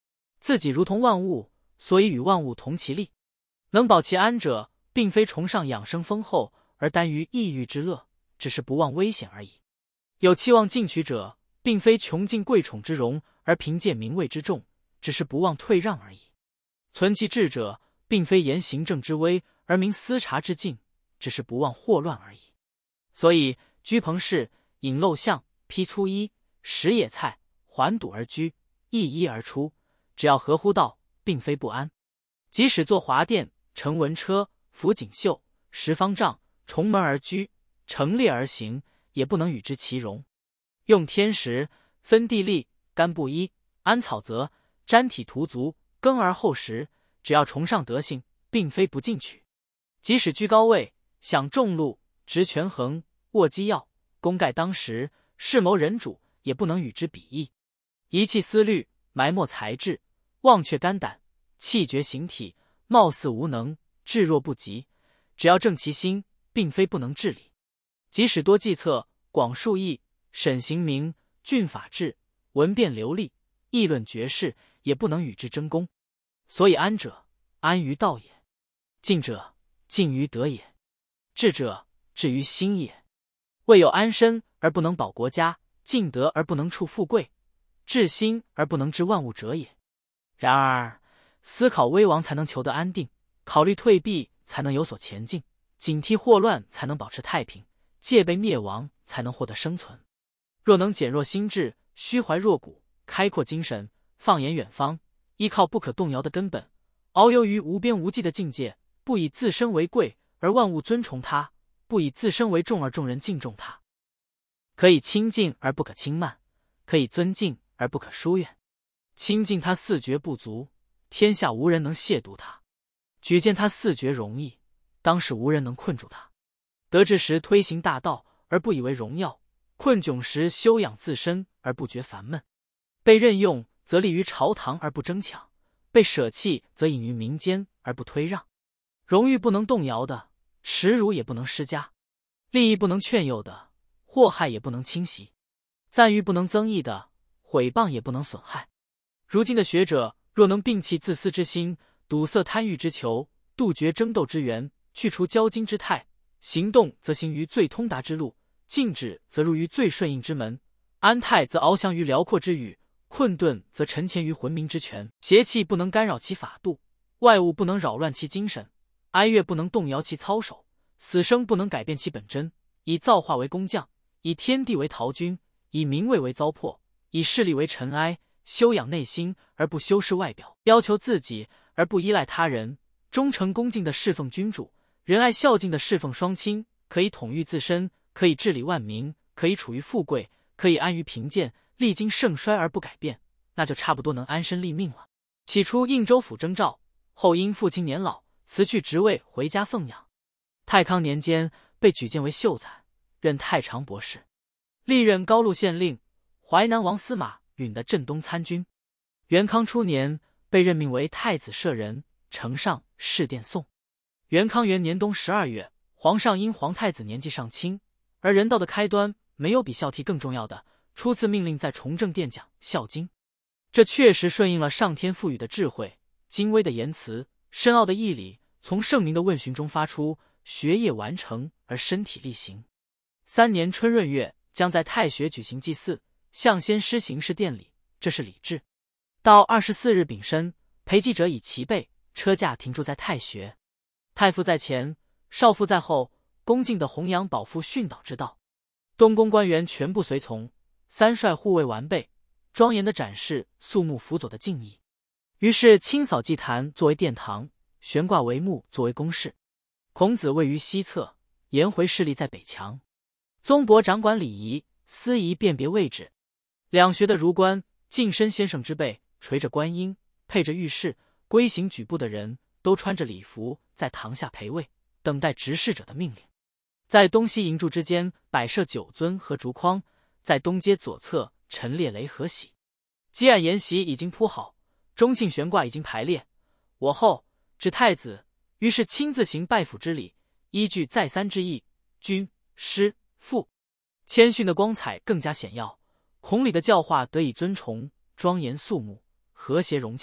自己如同万物，所以与万物同其力。能保其安者，并非崇尚养生丰厚而耽于抑郁之乐，只是不忘危险而已。有期望进取者，并非穷尽贵宠之荣而凭借名位之重，只是不忘退让而已。存其志者，并非言行政之威而明私察之境，只是不忘祸乱而已。所以居朋室，饮陋巷，披粗衣，食野菜，环堵而居，一衣而出，只要合乎道，并非不安。即使坐华殿，乘文车，服锦绣，食方丈，重门而居，成列而行，也不能与之其容。用天时，分地利，干布衣，安草泽，沾体涂足，耕而后食，只要崇尚德性，并非不进取。即使居高位，享重禄，执权衡，握机要，功盖当时，事谋人主，也不能与之比翼。遗弃思虑，埋没才智，忘却肝胆，气绝形体，貌似无能，志若不及，只要正其心，并非不能治理。即使多计策，广述议，审刑明，峻法治，文辩流利，议论绝世，也不能与之争功。所以安者，安于道也；静者，静于德也；治者，治于心也。未有安身而不能保国家，静德而不能处富贵，治心而不能治万物者也。然而思考危亡才能求得安定，考虑退避才能有所前进，警惕祸乱才能保持太平，戒备灭亡才能获得生存。若能减弱心智，虚怀若谷，开阔精神，放眼远方，依靠不可动摇的根本，遨游于无边无际的境界，不以自身为贵而万物尊崇他，不以自身为重而众人敬重他。可以亲近而不可轻慢，可以尊敬而不可疏远。亲近他四绝不足，天下无人能亵渎他；举荐他四绝容易，当时无人能困住他。得志时推行大道而不以为荣耀，困窘时修养自身而不觉烦闷。被任用则立于朝堂而不争抢，被舍弃则隐于民间而不推让。荣誉不能动摇的，耻辱也不能施加；利益不能劝诱的，祸害也不能侵袭；赞誉不能增益的，毁谤也不能损害。如今的学者，若能摒弃自私之心，堵塞贪欲之求，杜绝争斗之源，去除骄矜之态，行动则行于最通达之路，静止则入于最顺应之门，安泰则翱翔于辽阔之宇，困顿则沉潜于浑冥之泉。邪气不能干扰其法度，外物不能扰乱其精神，哀乐不能动摇其操守，死生不能改变其本真。以造化为工匠，以天地为陶君，以名位为糟粕，以势力为尘埃，修养内心而不修饰外表，要求自己而不依赖他人，忠诚恭敬地侍奉君主，仁爱孝敬地侍奉双亲，可以统御自身，可以治理万民，可以处于富贵，可以安于贫贱，历经盛衰而不改变，那就差不多能安身立命了。起初应州府征召，后因父亲年老，辞去职位回家奉养。太康年间被举荐为秀才，任太常博士，历任高陆县令、淮南王司马允的镇东参军。元康初年被任命为太子舍人，呈上侍殿送。元康元年冬12月，皇上因皇太子年纪尚轻，而人道的开端没有比孝悌更重要的，初次命令在崇政殿讲《孝经》。这确实顺应了上天赋予的智慧，精微的言辞，深奥的义理，从圣明的问询中发出，学业完成而身体力行。3年春闰月，将在太学举行祭祀，向先施行事殿礼，这是礼制。到24日丙申，陪祭者已齐备，车驾停驻在太学。太傅在前，少傅在后，恭敬地弘扬保父训导之道。东宫官员全部随从，三帅护卫完备，庄严地展示肃穆辅佐的敬意。于是清扫祭坛作为殿堂，悬挂帷幕作为宫室。孔子位于西侧，颜回势力在北墙。宗伯掌管礼仪，司仪辨别位置。两学的儒官近身先生之辈，垂着观音，配着御士，规行矩步的人都穿着礼服，在堂下陪位，等待执事者的命令。在东西营柱之间摆设酒樽和竹筐，在东街左侧陈列雷和喜。基案筵席已经铺好，中庆悬挂已经排列。我后指太子，于是亲自行拜府之礼，依据再三之意，君、师、父。谦逊的光彩更加显耀，孔里的教化得以尊崇，庄严肃穆，和谐融洽，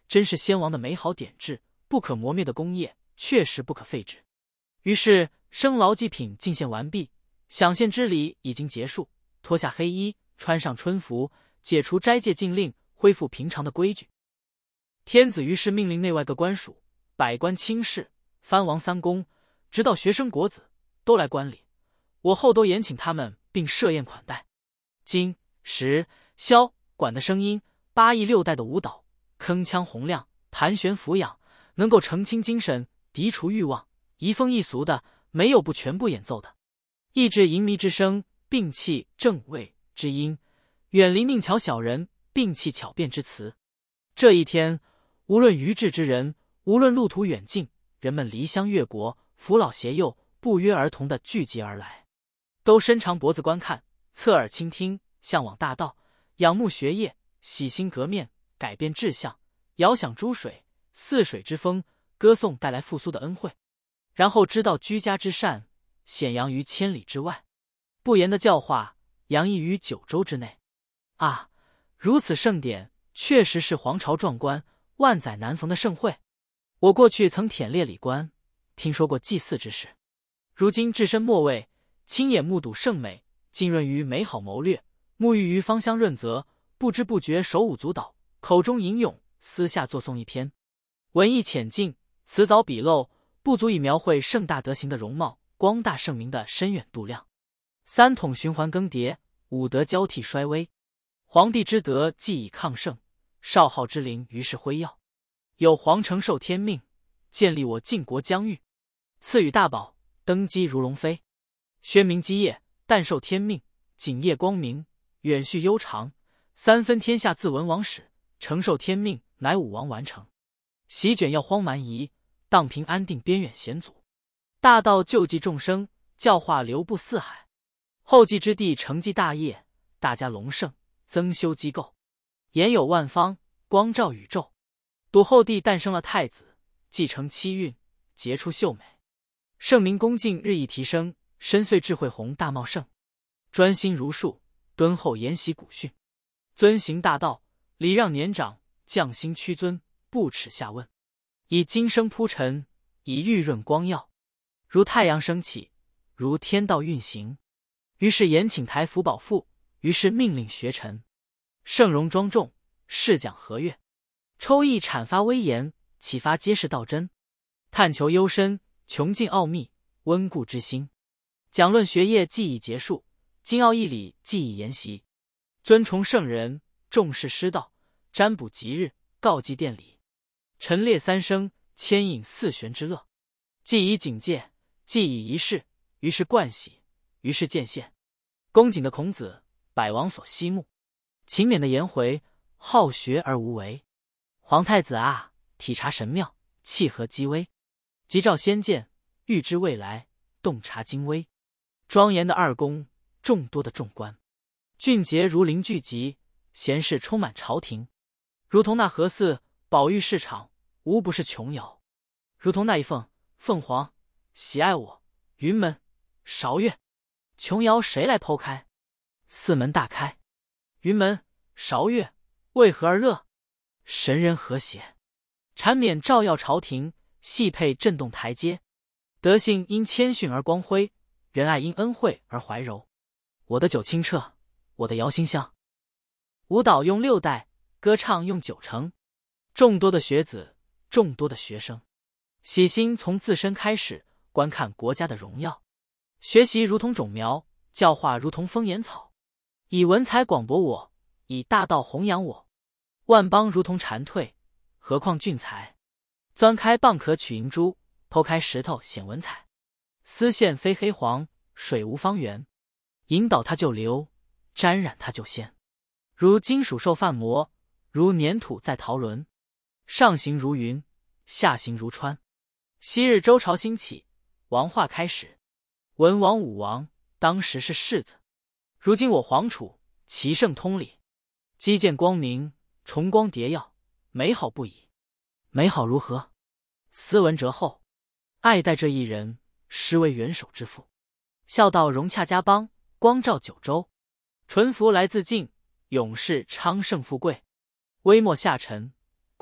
真是先王的美好典制，不可磨灭的功业，确实不可废止。于是生劳祭品进献完毕，享献之礼已经结束，脱下黑衣，穿上春服，解除斋戒禁令，恢复平常的规矩。天子于是命令内外各官署、百官卿士、藩王三公，直到学生国子，都来观礼。我后都严请他们，并设宴款待。金、石、箫、管的声音，8艺6代的舞蹈，铿锵洪亮，盘旋俯仰，能够澄清精神，涤除欲望，移风易俗的，没有不全部演奏的。抑制淫靡之声，摒弃正味之音，远离佞巧小人，摒弃巧辩之词。这一天，无论愚智之人，无论路途远近，人们离乡越国，扶老携幼，不约而同地聚集而来，都伸长脖子观看，侧耳倾听，向往大道，仰慕学业，洗心革面，改变志向，遥想诸水，似水之风，歌颂带来复苏的恩惠，然后知道居家之善，显扬于千里之外，不言的教化，洋溢于9州之内。啊，如此盛典，确实是皇朝壮观，万载难逢的盛会。我过去曾忝列礼官，听说过祭祀之事，如今置身末位，亲眼目睹盛美，浸润于美好谋略，沐浴于芳香润泽，不知不觉手舞足蹈，口中吟咏，私下作诵一篇。文艺浅近，辞藻笔漏，不足以描绘盛大德行的容貌，光大盛名的深远度量。3统循环更迭，5德交替衰微，皇帝之德既已亢盛，少昊之灵于是辉耀。有皇承受天命，建立我晋国疆域，赐予大宝，登基如龙飞。宣明基业，但受天命，景业光明，远续悠长。3分天下自文王始，承受天命，乃武王完成。席卷要荒蛮夷，荡平安定边远险阻。大道救济众生，教化流布四海。后继之地承继大业，大家隆盛，增修机构，言有万方，光照宇宙。笃后帝诞生了太子，继承七运，杰出秀美。圣明恭敬日益提升，深邃智慧宏大茂盛。专心如树，敦厚研习古训，遵行大道，礼让年长，降心屈尊，不耻下问。以金生铺陈，以玉润光耀，如太阳升起，如天道运行。于是严请台福保父，于是命令学臣。盛容庄重，试讲和悦，抽意阐发威严，启发揭示道真，探求幽深，穷尽奥秘，温故知新。讲论学业既已结束，经奥义理既已研习。尊崇圣人，重视师道，占卜吉日，告祭殿礼，陈列3声，牵引4弦之乐。既以警戒，既以仪式，于是冠喜，于是见献。恭谨的孔子，百王所希慕；勤勉的颜回，好学而无为。皇太子啊，体察神妙，契合机微，即照先见，预知未来，洞察精微。庄严的2公，众多的众官，俊杰如林聚集，贤士充满朝廷。如同那何似宝玉市场，无不是琼瑶；如同那一凤凰，喜爱我，云门、韶乐。琼瑶谁来剖开？四门大开，云门、韶乐为何而乐？神人和谐，缠绵照耀朝廷，细配震动台阶。德性因谦逊而光辉，仁爱因恩惠而怀柔。我的酒清澈，我的瑶馨香。舞蹈用6代，歌唱用9成。众多的学子，众多的学生，喜心从自身开始，观看国家的荣耀。学习如同种苗，教化如同风言草。以文采广博我，以大道弘扬我。万邦如同蝉蜕，何况俊才？钻开蚌壳取银珠，剖开石头显文采。丝线非黑黄，水无方圆。引导它就流，沾染它就鲜。如金属受泛磨，如粘土在陶轮。上行如云，下行如川。昔日周朝兴起，王化开始。文王武王当时是世子，如今我皇储齐盛通礼。基建光明，重光叠耀，美好不已。美好如何？斯文哲厚，爱戴这一人，实为元首之父。孝道融洽家邦，光照9州。淳服来自晋，勇士昌盛富贵。微末下臣，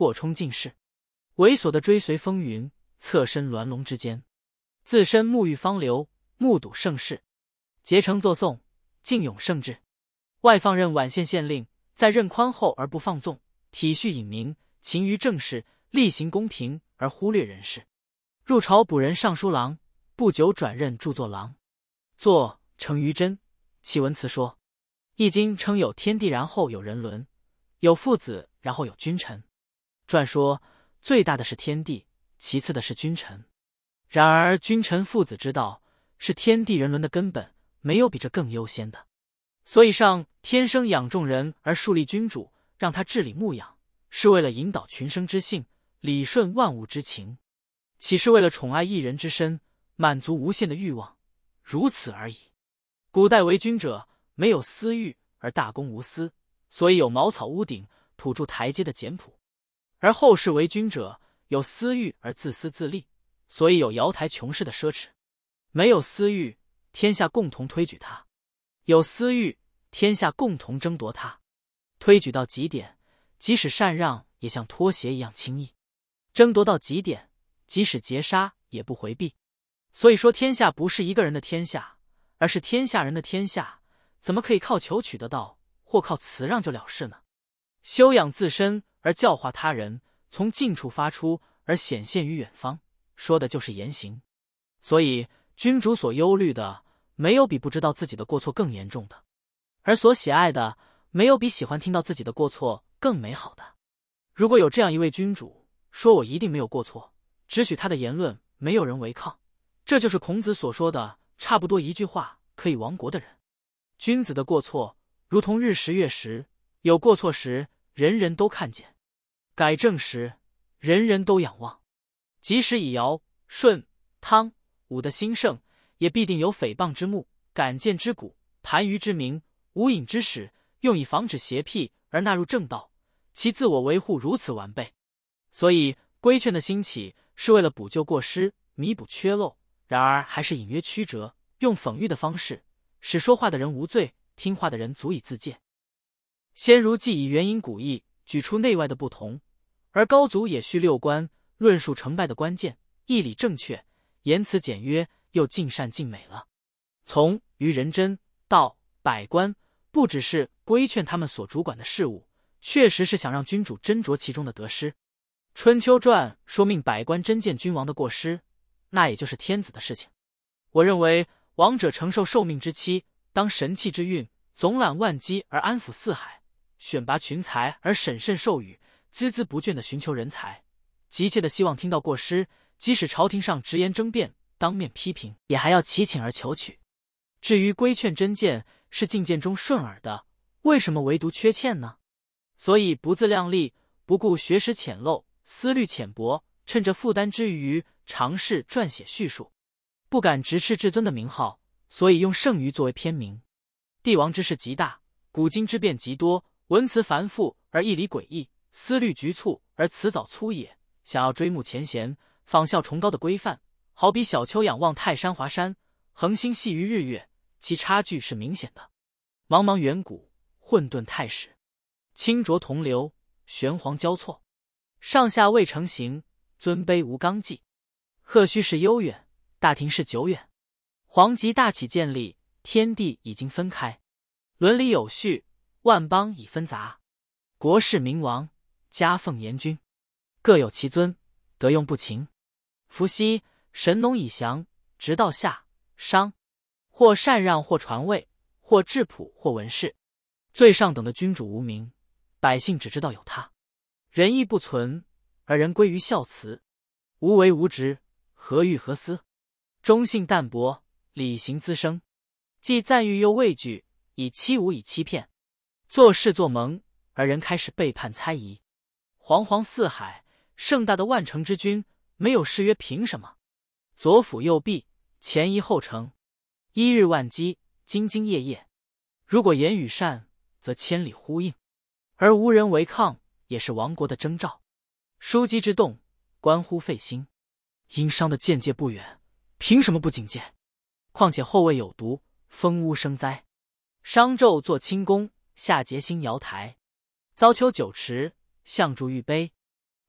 过充进士，猥琐的追随风云，侧身鸾龙之间，自身沐浴芳流，目睹盛世，结成作颂，敬勇圣制。外放任宛县县令，在任宽厚而不放纵，体恤隐民，勤于政事，厉行公平而忽略人事。入朝补任尚书郎，不久转任著作郎。作成于真，其文辞说：易经称有天地，然后有人伦，有父子，然后有君臣。传说最大的是天地，其次的是君臣。然而君臣父子之道是天地人伦的根本，没有比这更优先的。所以上天生养众人而树立君主，让他治理牧养，是为了引导群生之性，理顺万物之情，岂是为了宠爱一人之身，满足无限的欲望，如此而已。古代为君者，没有私欲而大公无私，所以有茅草屋顶、土筑台阶的简朴；而后世为君者，有私欲而自私自利，所以有瑶台琼室的奢侈。没有私欲，天下共同推举他；有私欲，天下共同争夺他。推举到极点，即使禅让也像拖鞋一样轻易；争夺到极点，即使劫杀也不回避。所以说天下不是一个人的天下，而是天下人的天下，怎么可以靠求取得到，或靠辞让就了事呢？修养自身而教化他人，从近处发出而显现于远方，说的就是言行。所以君主所忧虑的，没有比不知道自己的过错更严重的，而所喜爱的，没有比喜欢听到自己的过错更美好的。如果有这样一位君主，说我一定没有过错，只许他的言论没有人违抗，这就是孔子所说的差不多一句话可以亡国的人。君子的过错如同日食月食，有过错时人人都看见，改正时人人都仰望。即使以尧、舜、汤、武的兴盛，也必定有诽谤之目、敢谏之鼓、盘盂之名、无隐之始，用以防止邪僻而纳入正道，其自我维护如此完备。所以规劝的兴起是为了补救过失，弥补缺漏，然而还是隐约曲折，用讽喻的方式，使说话的人无罪，听话的人足以自戒。先儒既以原因古义举出内外的不同，而高祖也叙六官，论述成败的关键，义理正确，言辞简约，又尽善尽美了。从于仁真到百官，不只是规劝他们所主管的事务，确实是想让君主斟酌其中的得失。春秋传说命百官真见君王的过失，那也就是天子的事情。我认为王者承受受命之期，当神器之运，总揽万机而安抚四海，选拔群才而审慎授予，孜孜不倦地寻求人才，急切地希望听到过失，即使朝廷上直言争辩，当面批评，也还要祈请而求取。至于规劝真谏是进谏中顺耳的，为什么唯独缺欠呢？所以不自量力，不顾学识浅陋，思虑浅薄，趁着负担之余尝试撰写叙述，不敢直斥至尊的名号，所以用剩余作为篇名。帝王之事极大，古今之变极多，文辞繁复而义理诡异，思虑局促而辞藻粗野，想要追慕前贤，仿效崇高的规范，好比小丘仰望泰山华山，恒星系于日月，其差距是明显的。茫茫远古，混沌太史，清浊同流，玄黄交错，上下未成形，尊卑无纲纪。赫虚是悠远，大庭是久远。皇极大起建立，天地已经分开，伦理有序，万邦已分杂。国事民王，家奉严君，各有其尊，得用不勤。伏羲神农以降，直到夏商，或禅让，或传位，或质朴，或文士。最上等的君主无名，百姓只知道有他。仁义不存，而人归于孝慈。无为无执，何欲何私？忠信淡泊，礼行滋生。既赞誉又畏惧，以欺侮以欺骗。做事做盟，而人开始背叛猜疑。煌煌四海，盛大的万乘之君，没有誓约凭什么？左辅右弼，前夷后承，一日万机，兢兢业业。如果言语善，则千里呼应，而无人违抗，也是亡国的征兆。枢机之动，关乎费心。殷商的见界不远，凭什么不警戒？况且后位有毒，风污生灾。商纣作清宫，夏桀兴瑶台，遭丘酒池，象筑玉碑。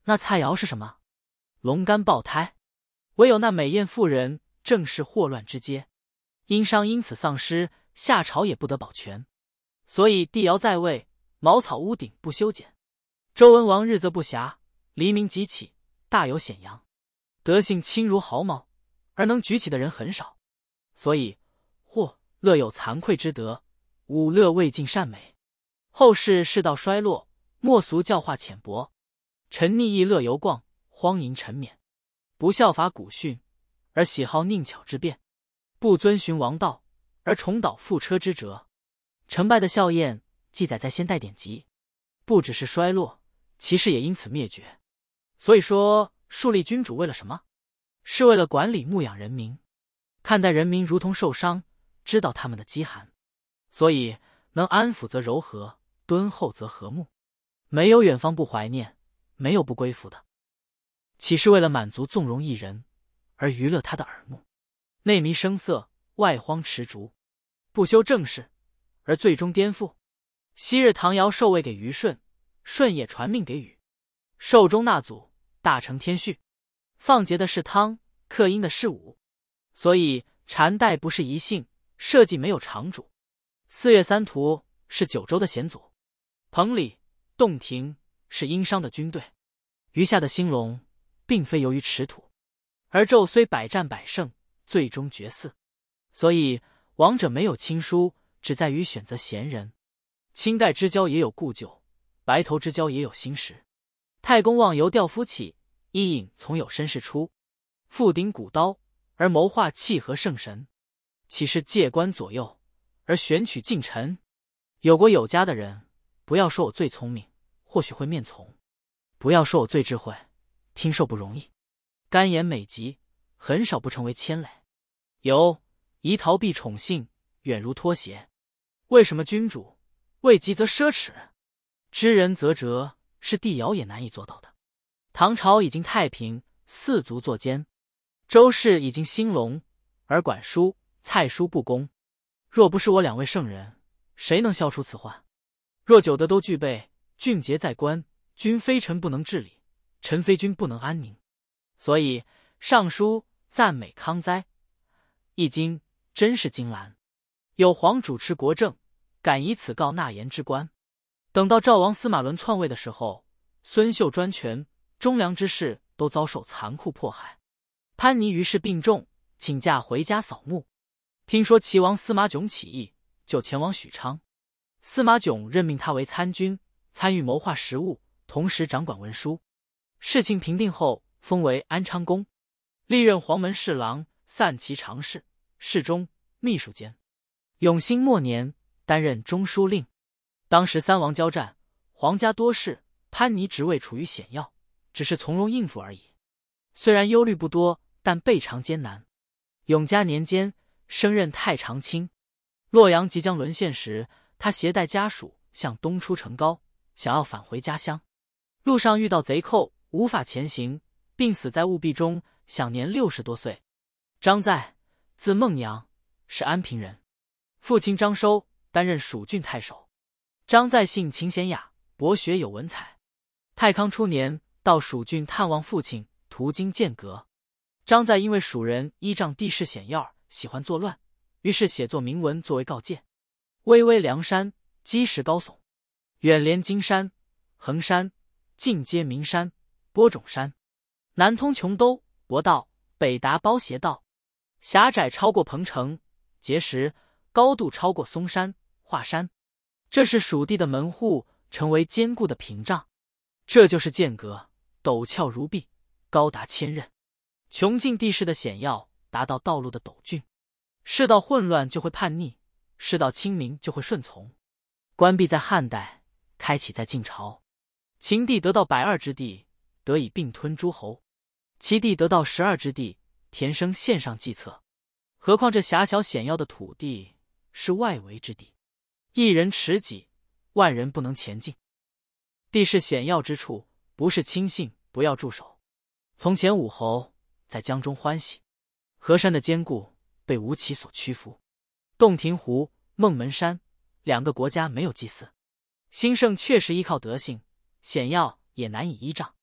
那蔡瑶是什么？龙肝爆胎。唯有那美艳妇人正是祸乱之阶，殷商因此丧失，夏朝也不得保全。所以帝尧在位，茅草屋顶不修剪。周文王日则不暇，黎民即起，大有显扬。德性轻如毫毛，而能举起的人很少。所以或乐有惭愧之德，吾乐未尽善美。后世世道衰落，莫俗教化浅薄，沉溺逸乐游逛，荒淫沉湎，不效法古训，而喜好佞巧之辩，不遵循王道，而重蹈覆辙之辙。成败的效验记载在先代典籍，不只是衰落，其势也因此灭绝。所以说，树立君主为了什么？是为了管理牧养人民，看待人民如同受伤，知道他们的饥寒，所以能安抚则柔和，敦厚则和睦。没有远方不怀念，没有不归服的。岂是为了满足纵容一人，而娱乐他的耳目？内迷声色，外荒池竹，不修正事，而最终颠覆。昔日唐尧授位给虞舜，舜也传命给禹，寿终纳祖，大成天序。放节的是汤，克殷的是武。所以禅代不是一姓，社稷没有常主。四岳三屠是九州的先祖，彭蠡、洞庭是殷商的军队。余下的兴隆并非由于持土，而纣虽百战百胜，最终绝嗣。所以王者没有亲疏，只在于选择贤人。青盖之交也有故旧，白头之交也有新时。太公望由吊夫起，伊尹从有绅士出。复顶古刀，而谋划契合圣神。岂是借官左右，而选取近臣？有国有家的人，不要说我最聪明，或许会面从；不要说我最智慧，听受不容易。甘言美极，很少不成为牵累。有宜逃避宠幸，远如拖鞋。为什么君主位极则奢侈，知人则折，是帝尧也难以做到的。唐朝已经太平，四族作奸；周氏已经兴隆，而管叔、蔡叔不公。若不是我两位圣人，谁能消除此患？若九德都具备，俊杰在官，君非臣不能治理，臣非君不能安宁。所以尚书赞美康哉，易经真是金兰。有皇主持国政，敢以此告纳言之官。等到赵王司马伦篡位的时候，孙秀专权，忠良之士都遭受残酷迫害。潘尼于是病重，请假回家扫墓。听说齐王司马囧起义，就前往许昌。司马囧任命他为参军，参与谋划实务，同时掌管文书。事情平定后，封为安昌公，历任黄门侍郎、散骑常侍、侍中、秘书监。永兴末年，担任中书令。当时三王交战，皇家多事，潘尼职位处于险要，只是从容应付而已。虽然忧虑不多，但备尝艰难。永嘉年间，升任太常卿。洛阳即将沦陷时，他携带家属向东出成皋，想要返回家乡。路上遇到贼寇，无法前行，病死在务壁中，享年60多岁。张在，字孟阳，是安平人。父亲张收担任蜀郡太守。张在性情娴雅，博学有文采。太康初年到蜀郡探望父亲，途经剑阁。张在因为蜀人依仗地势险要，喜欢作乱，于是写作铭文作为告诫。巍巍梁山，基石高耸，远连金山、衡山，近接名山、播种山，南通琼兜、博道，北达包斜道，狭窄超过彭城，碣石，高度超过嵩山、华山。这是蜀地的门户，成为坚固的屏障。这就是剑阁，陡峭如壁，高达1000仞。穷尽地势的险要，达到道路的陡峻。世道混乱就会叛逆，世道清明就会顺从。关闭在汉代，开启在晋朝。秦帝得到120之地，得以并吞诸侯；齐帝得到12之地，田生献上计策。何况这狭小险要的土地是外围之地，一人持戟，万人不能前进。地势险要之处，不是轻信，不要驻守。从前武侯在江中欢喜，河山的坚固被吴起所屈服。洞庭湖、孟门山2个国家没有祭祀。兴盛确实依靠德性，险要也难以依仗。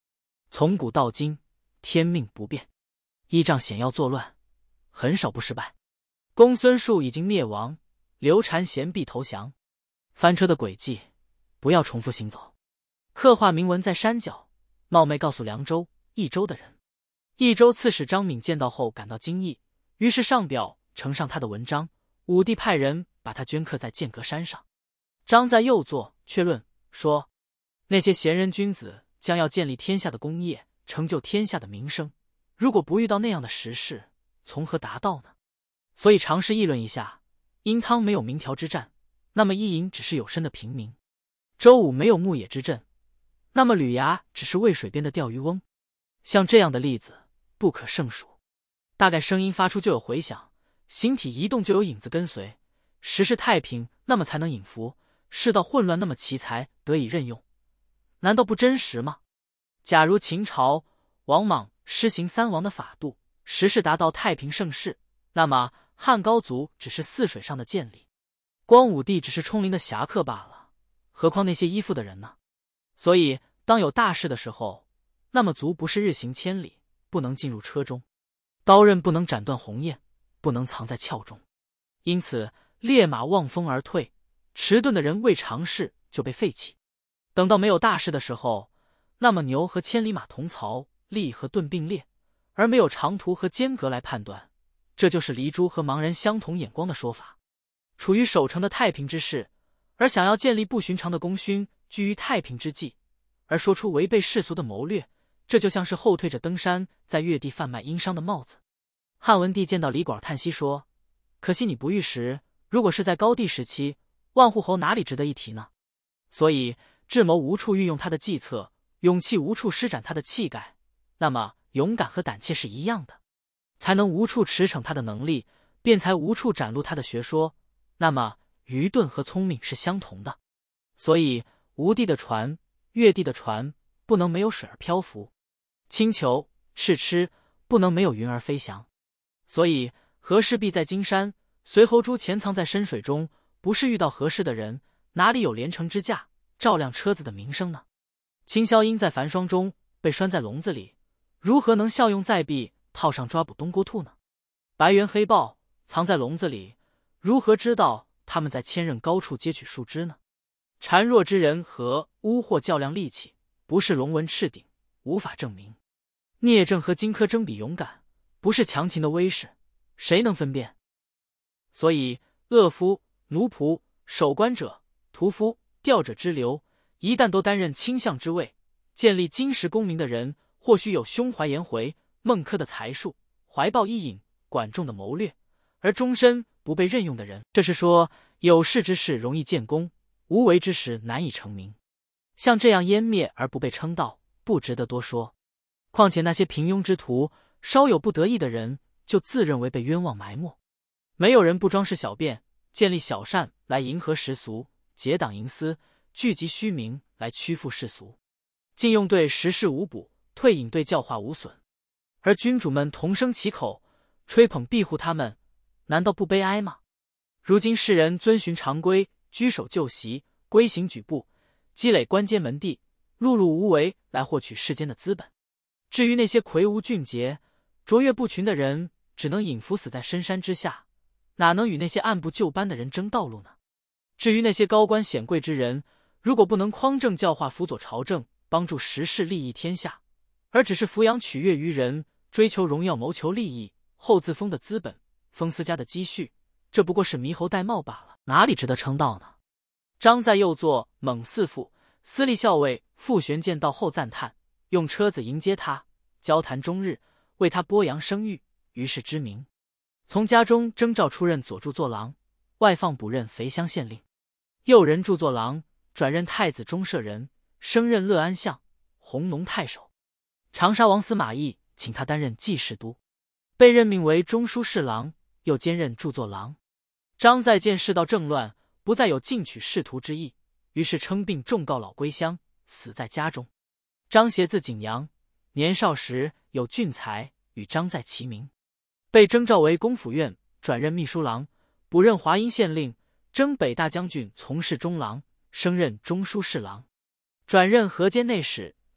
从古到今，天命不变，依仗险要作乱，很少不失败。公孙述已经灭亡，刘禅贤必投降。翻车的诡计，不要重复行走。刻画铭文在山脚，冒昧告诉凉州、益州的人。益州刺史张敏见到后感到惊异，于是上表呈上他的文章。武帝派人把他镌刻在剑阁山上。张在右座却论说，那些贤人君子将要建立天下的功业，成就天下的名声，如果不遇到那样的时势，从何达到呢？所以尝试议论一下，殷汤没有明条之战，那么伊尹只是有身的平民；周武没有牧野之阵，那么吕牙只是渭水边的钓鱼翁。像这样的例子不可胜数。大概声音发出就有回响，形体移动就有影子跟随。时势太平，那么才能隐伏；世道混乱，那么奇才得以任用。难道不真实吗？假如秦朝王莽施行三王的法度，时势达到太平盛世，那么汉高祖只是泗水上的建立，光武帝只是冲陵的侠客罢了，何况那些依附的人呢？所以当有大事的时候，那么卒不是日行千里，不能进入车中，刀刃不能斩断鸿雁，不能藏在鞘中。因此烈马望风而退，迟钝的人未尝事就被废弃。等到没有大事的时候，那么牛和千里马同槽，利和盾并列，而没有长途和间隔来判断，这就是黎珠和盲人相同眼光的说法。处于守城的太平之势，而想要建立不寻常的功勋，居于太平之际，而说出违背世俗的谋略，这就像是后退着登山，在越地贩卖殷商的帽子。汉文帝见到李广叹息说，可惜你不遇时，如果是在高帝时期，万户侯哪里值得一提呢？所以智谋无处运用他的计策，勇气无处施展他的气概，那么勇敢和胆怯是一样的。才能无处驰骋他的能力，辩才无处展露他的学说，那么愚钝和聪明是相同的。所以吴地的船、越地的船不能没有水而漂浮，青裘、赤螭不能没有云而飞翔。所以和氏璧在金山，随侯珠潜藏在深水中，不是遇到合适的人，哪里有连城之驾，照亮车子的名声呢？青霄鹰在繁霜中被拴在笼子里，如何能效用在臂，套上抓捕冬菇兔呢？白猿黑豹藏在笼子里，如何知道他们在千仞高处接取树枝呢？孱弱之人和巫惑较量力气，不是龙纹赤顶，无法证明。聂政和荆轲争比勇敢，不是强秦的威势，谁能分辨？所以恶夫、奴仆、守官者、屠夫、调者之流，一旦都担任卿相之位，建立金石功名的人，或许有胸怀颜回、孟轲的才术，怀抱伊尹、管仲的谋略，而终身不被任用的人，这是说有识之士容易建功，无为之时难以成名。像这样湮灭而不被称道，不值得多说。况且那些平庸之徒，稍有不得意的人，就自认为被冤枉埋没。没有人不装饰小便，建立小善来迎合时俗，结党营私，聚集虚名来屈服世俗。禁用对时事无补，退隐对教化无损。而君主们同声其口，吹捧庇护他们，难道不悲哀吗？如今世人遵循常规，居守旧习，规行矩步，积累官阶门第，碌碌无为来获取世间的资本。至于那些魁梧俊杰、卓越不群的人，只能隐伏死在深山之下，哪能与那些按部就班的人争道路呢？至于那些高官显贵之人，如果不能匡正教化，辅佐朝政，帮助时事，利益天下，而只是俯仰取悦于人，追求荣耀，谋求利益，后自封的资本，封私家的积蓄，这不过是猕猴戴帽罢了，哪里值得称道呢？张在右座猛四父，司隶校尉傅玄见到后赞叹，用车子迎接他，交谈终日，为他播扬声誉，于是知名。从家中征召出任左著作郎，外放补任肥乡县令，右任著作郎，转任太子中舍人，升任乐安相、弘农太守。长沙王司马懿请他担任记事都，被任命为中书侍郎，又兼任著作郎。张在见世道正乱，不再有进取仕途之意，于是称病重告老归乡，死在家中。张协字景阳，年少时有俊才，与张在齐名，被征召为公府院，转任秘书郎，补任华阴县令，征北大将军，从事中郎，升任中书侍郎，转任河间内史，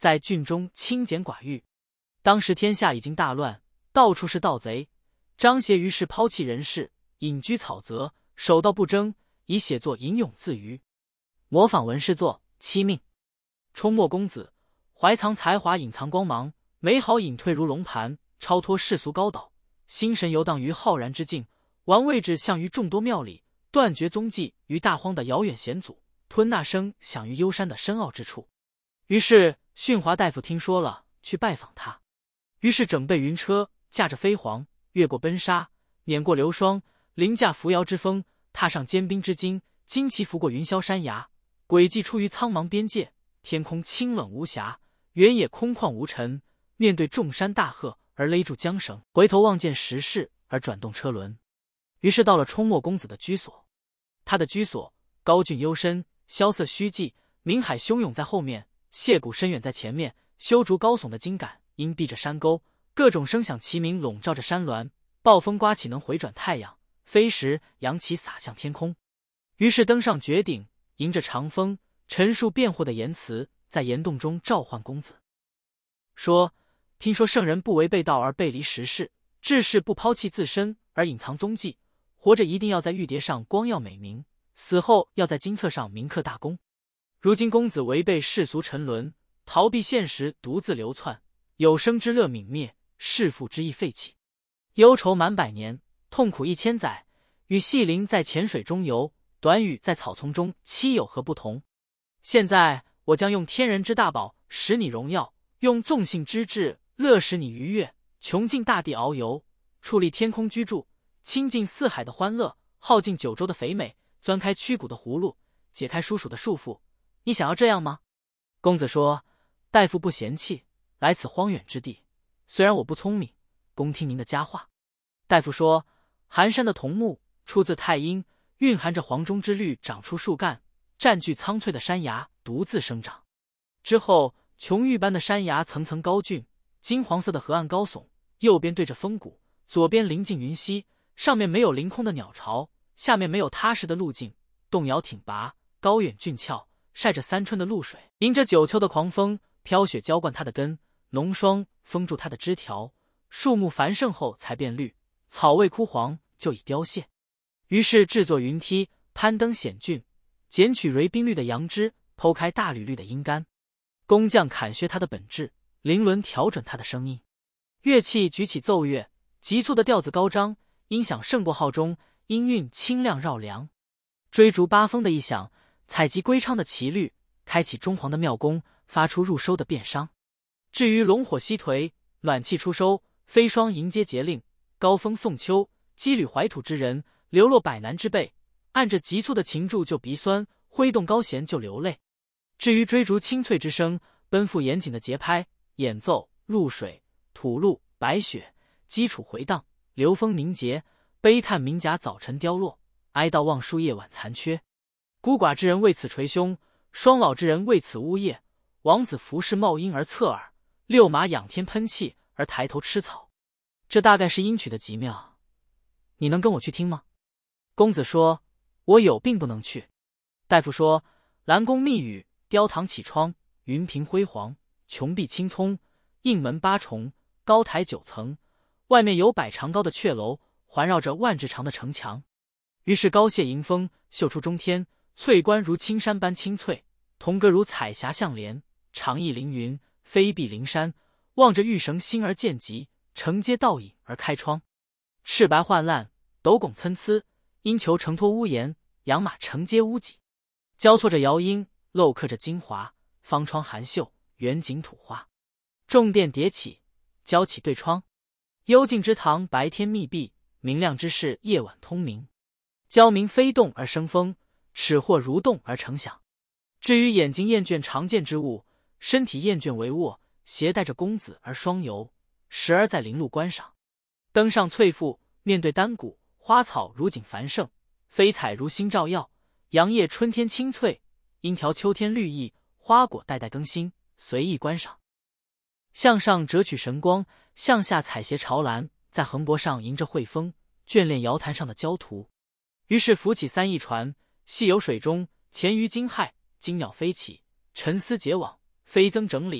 在郡中清简寡欲。当时天下已经大乱，到处是盗贼。张协于是抛弃人世，隐居草泽，守道不争，以写作吟咏自娱，模仿文士作《七命》。冲墨公子，怀藏才华，隐藏光芒，美好隐退如龙盘，超脱世俗高岛，心神游荡于浩然之境，玩位置向于众多庙里，断绝踪迹于大荒的遥远险阻，吞那声响于幽山的深奥之处。于是训华大夫听说了，去拜访他。于是整备云车，驾着飞黄，越过奔沙，碾过流霜，凌驾扶摇之峰，踏上坚冰之荆，旌旗拂过云霄山崖，轨迹出于苍茫边界，天空清冷无暇，原野空旷无尘，面对众山大壑而勒住缰绳，回头望见时势而转动车轮。于是到了冲墨公子的居所。他的居所高峻幽深，萧瑟虚寂，冥海汹涌在后面，泻谷深远在前面，修竹高耸的茎杆阴蔽着山沟，各种声响齐鸣笼罩着山峦，暴风刮起能回转太阳，飞时扬起洒向天空。于是登上绝顶，迎着长风，陈述辩惑的言辞，在岩洞中召唤公子，说：听说圣人不违背道而背离时事，治世不抛弃自身而隐藏踪迹，活着一定要在玉牒上光耀美名，死后要在金册上铭刻大功。如今公子违背世俗沉沦，逃避现实，独自流窜，有生之乐泯灭，弑父之意废弃，忧愁满100年，痛苦1000载，与细鳞在浅水中游，短语在草丛中栖有何不同？现在我将用天人之大宝使你荣耀，用纵性之志乐使你愉悦，穷尽大地遨游，矗立天空居住，倾尽四海的欢乐，耗尽九州的肥美，钻开曲骨的葫芦，解开叔叔的束缚。你想要这样吗？公子说：大夫不嫌弃，来此荒远之地，虽然我不聪明，恭听您的佳话。大夫说：寒山的桐木出自太阴，蕴含着黄钟之绿，长出树干，占据苍翠的山崖，独自生长。之后琼玉般的山崖层层高峻，金黄色的河岸高耸，右边对着峰谷，左边临近云溪，上面没有凌空的鸟巢，下面没有踏实的路径，动摇挺拔，高远峻峭，晒着3春的露水，迎着9秋的狂风，飘雪浇灌它的根，浓霜封住它的枝条，树木繁盛后才变绿，草未枯黄就已凋谢。于是制作云梯，攀登险峻，剪取蕤冰绿的杨枝，剖开大缕绿的阴干，工匠砍削它的本质，灵轮调整它的声音，乐器举起奏乐，急促的调子高张，音响胜过号钟，音韵清亮绕梁，追逐八风的一响，采集归昌的奇律，开启中皇的妙功，发出入收的变商。至于龙火西颓，暖气初收，飞霜迎接节令，高风送秋，羁旅怀土之人，流落百南之辈，按着急促的琴柱就鼻酸，挥动高弦就流泪。至于追逐清脆之声，奔赴严谨的节拍，演奏露水、土露、白雪，基础回荡，流风凝结，悲叹鸣甲早晨凋落，哀悼望树夜晚残缺。孤寡之人为此捶胸，双老之人为此呜咽，王子服侍冒音而侧耳，遛马仰天喷气而抬头吃草。这大概是音曲的极妙，你能跟我去听吗？公子说：我有病不能去。大夫说：兰宫密宇，雕堂绮窗，云屏辉煌，琼壁青葱，印门8重，高台9层，外面有100长高的阙楼，环绕着万帙长的城墙。于是高谢迎风，秀出中天，翠冠如青山般青翠，铜戈如彩霞相连，长翼凌云，飞碧灵山，望着玉绳星而见极，承接倒影而开窗。赤白焕烂，斗拱参差，阴裘承托屋檐，羊马承接屋脊，交错着摇音，镂刻着精华，方窗含绣，远景土花，重殿叠起，交起对窗，幽静之堂白天密闭，明亮之室夜晚通明。焦明飞动而生风，齿或蠕动而成响。至于眼睛厌倦常见之物，身体厌倦帷幄，携带着公子而双游，时而在林路观赏。登上翠阜，面对丹谷，花草如锦繁盛，飞彩如星照耀，杨叶春天青翠，樱条秋天绿意，花果代代更新，随意观赏。向上折取神光，向下采撷潮岚，在横柏上迎着惠风，眷恋瑶潭上的焦图。于是浮起3翼船，戏游水中，潜于惊骇，惊鸟飞起，沉思结网，飞增整理，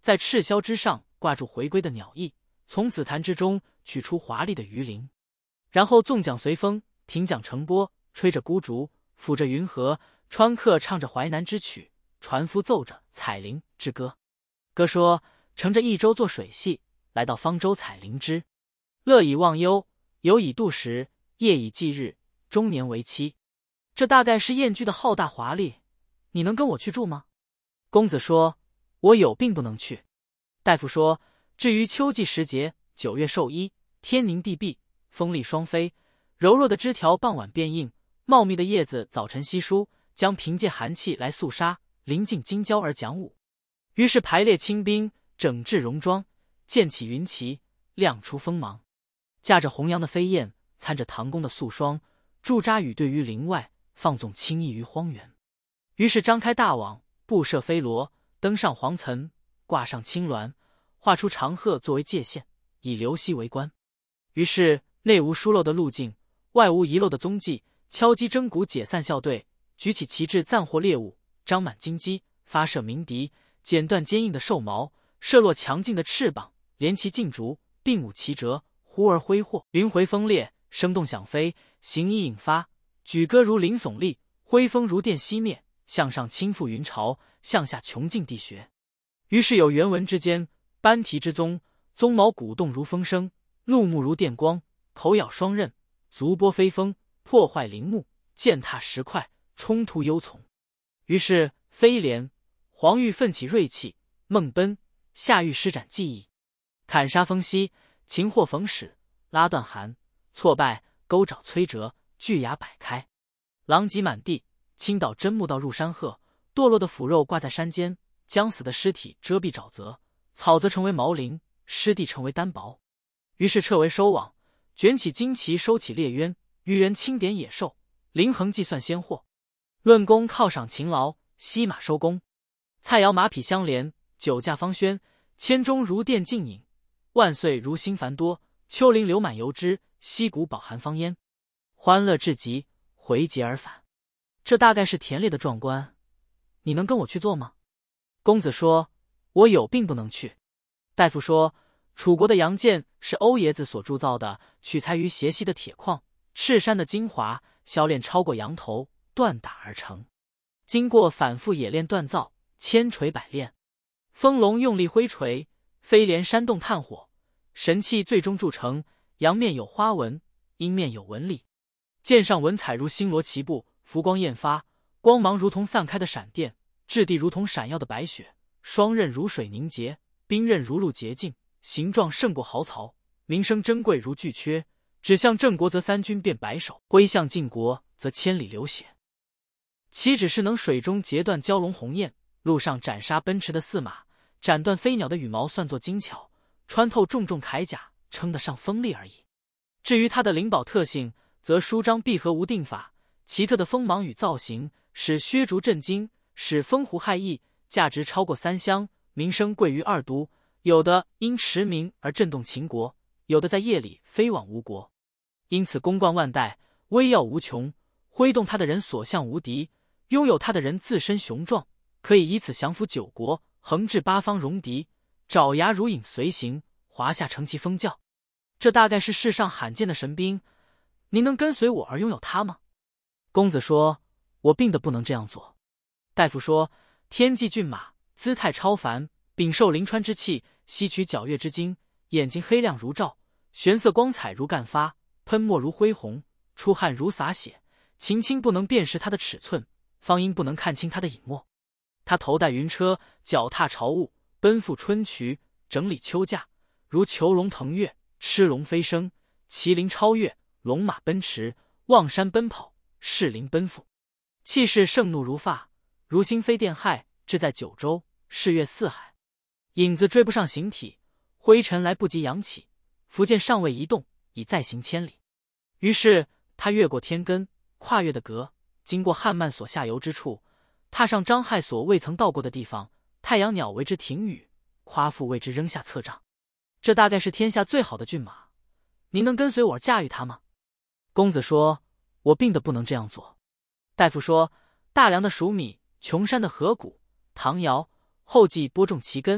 在赤霄之上挂住回归的鸟翼，从紫檀之中取出华丽的鱼鳞，然后纵桨随风，停桨乘波，吹着孤竹，抚着云河，川客唱着淮南之曲，船夫奏着采菱之歌。歌说乘着益州做水系，来到方舟采菱枝，乐以忘忧，有以度时，夜以继日，终年为期。这大概是燕居的浩大华丽，你能跟我去住吗？公子说，我有病不能去。大夫说，至于秋季时节，9月授衣，天凝地闭，风力双飞，柔弱的枝条傍晚变硬，茂密的叶子早晨稀疏，将凭借寒气来肃杀，临近京郊而讲武。于是排列清兵，整治戎装，建起云旗，亮出锋芒，驾着弘扬的飞燕，参着唐宫的素霜，驻扎羽队于林外，放纵轻逸于荒原。于是张开大网，布设飞罗，登上黄岑，挂上青鸾，画出长壑作为界限，以流溪为关。于是内无疏漏的路径，外无遗漏的踪迹，敲击征鼓，解散校队，举起旗帜，暂获猎物，张满金鸡，发射鸣笛，剪断坚硬的兽毛，射落强劲的翅膀，连其劲竹，并舞齐折，忽而挥霍，云回风裂，声动响飞，形意引发，举歌如林耸立，挥风如电熄灭，向上倾覆云潮，向下穷尽地穴。于是有原文之间，斑蹄之踪，鬃毛鼓动如风声，怒目如电光，口咬双刃，足波飞风，破坏林木，践踏石块，冲突幽丛。于是飞廉、黄玉奋起锐气，孟奔、夏玉施展技艺，砍杀风息，擒获冯始，拉断寒，挫败，钩爪摧折，巨牙摆开，狼藉满地，倾倒真木道入山壑，堕落的腐肉挂在山间，将死的尸体遮蔽沼泽，草则成为毛林，湿地成为单薄。于是撤围收网，卷起旌旗，收起猎渊，渔人清点野兽，凌衡计算先货，论功犒赏勤劳，西马收工。菜肴马匹相连，酒驾方宣，千钟如电竞饮，万岁如星繁多，丘陵流满油脂，溪谷饱含芳烟，欢乐至极，回节而返。这大概是田猎的壮观，你能跟我去做吗？公子说，我有病不能去。大夫说，楚国的阳剑是欧爷子所铸造的，取材于斜溪的铁矿，赤山的精华，削炼超过羊头，锻打而成，经过反复冶炼锻造，千锤百炼，风龙用力挥锤，飞廉煽动炭火，神器最终铸成，阳面有花纹，阴面有纹理，剑上文彩如星罗棋布，浮光艳发，光芒如同散开的闪电，质地如同闪耀的白雪，双刃如水凝结，冰刃如露洁净，形状胜过毫曹，名声珍贵如巨阙，指向郑国则三军变白首，挥向晋国则千里流血。岂止是能水中截断蛟龙鸿雁，路上斩杀奔驰的驷马，斩断飞鸟的羽毛算作精巧，穿透重重铠甲称得上锋利而已。至于它的灵宝特性，则舒张闭合无定法，奇特的锋芒与造型使削竹震惊，使风胡骇异，价值超过3乡，名声贵于2都，有的因驰名而震动秦国，有的在夜里飞往吴国。因此公冠万代，威耀无穷，挥动它的人所向无敌，拥有它的人自身雄壮，可以以此降服9国，横至8方戎狄，爪牙如影随形，华夏成其风教。这大概是世上罕见的神兵，您能跟随我而拥有它吗？公子说，我病得不能这样做。大夫说，天际骏马，姿态超凡，禀受临川之气，吸取皎月之精，眼睛黑亮如照，玄色光彩如干发，喷墨如恢宏，出汗如洒血，秦青不能辨识它的尺寸，方英不能看清它的隐没。他头戴云车，脚踏朝雾，奔赴春渠，整理秋假，如虬龙腾跃，螭龙飞升，麒麟超越，龙马奔驰，望山奔跑，士林奔赴，气势盛怒如发，如星飞电骇，志在九州，誓越四海。影子追不上形体，灰尘来不及扬起，伏剑尚未移动，已再行千里。于是他越过天根，跨越的阁，经过汉曼所下游之处，踏上张亥所未曾到过的地方，太阳鸟为之停雨，夸父为之扔下策杖。这大概是天下最好的骏马，您能跟随我而驾驭它吗？公子说，我病得不能这样做。大夫说，大梁的黍米，穷山的河谷，唐尧后继播种其根，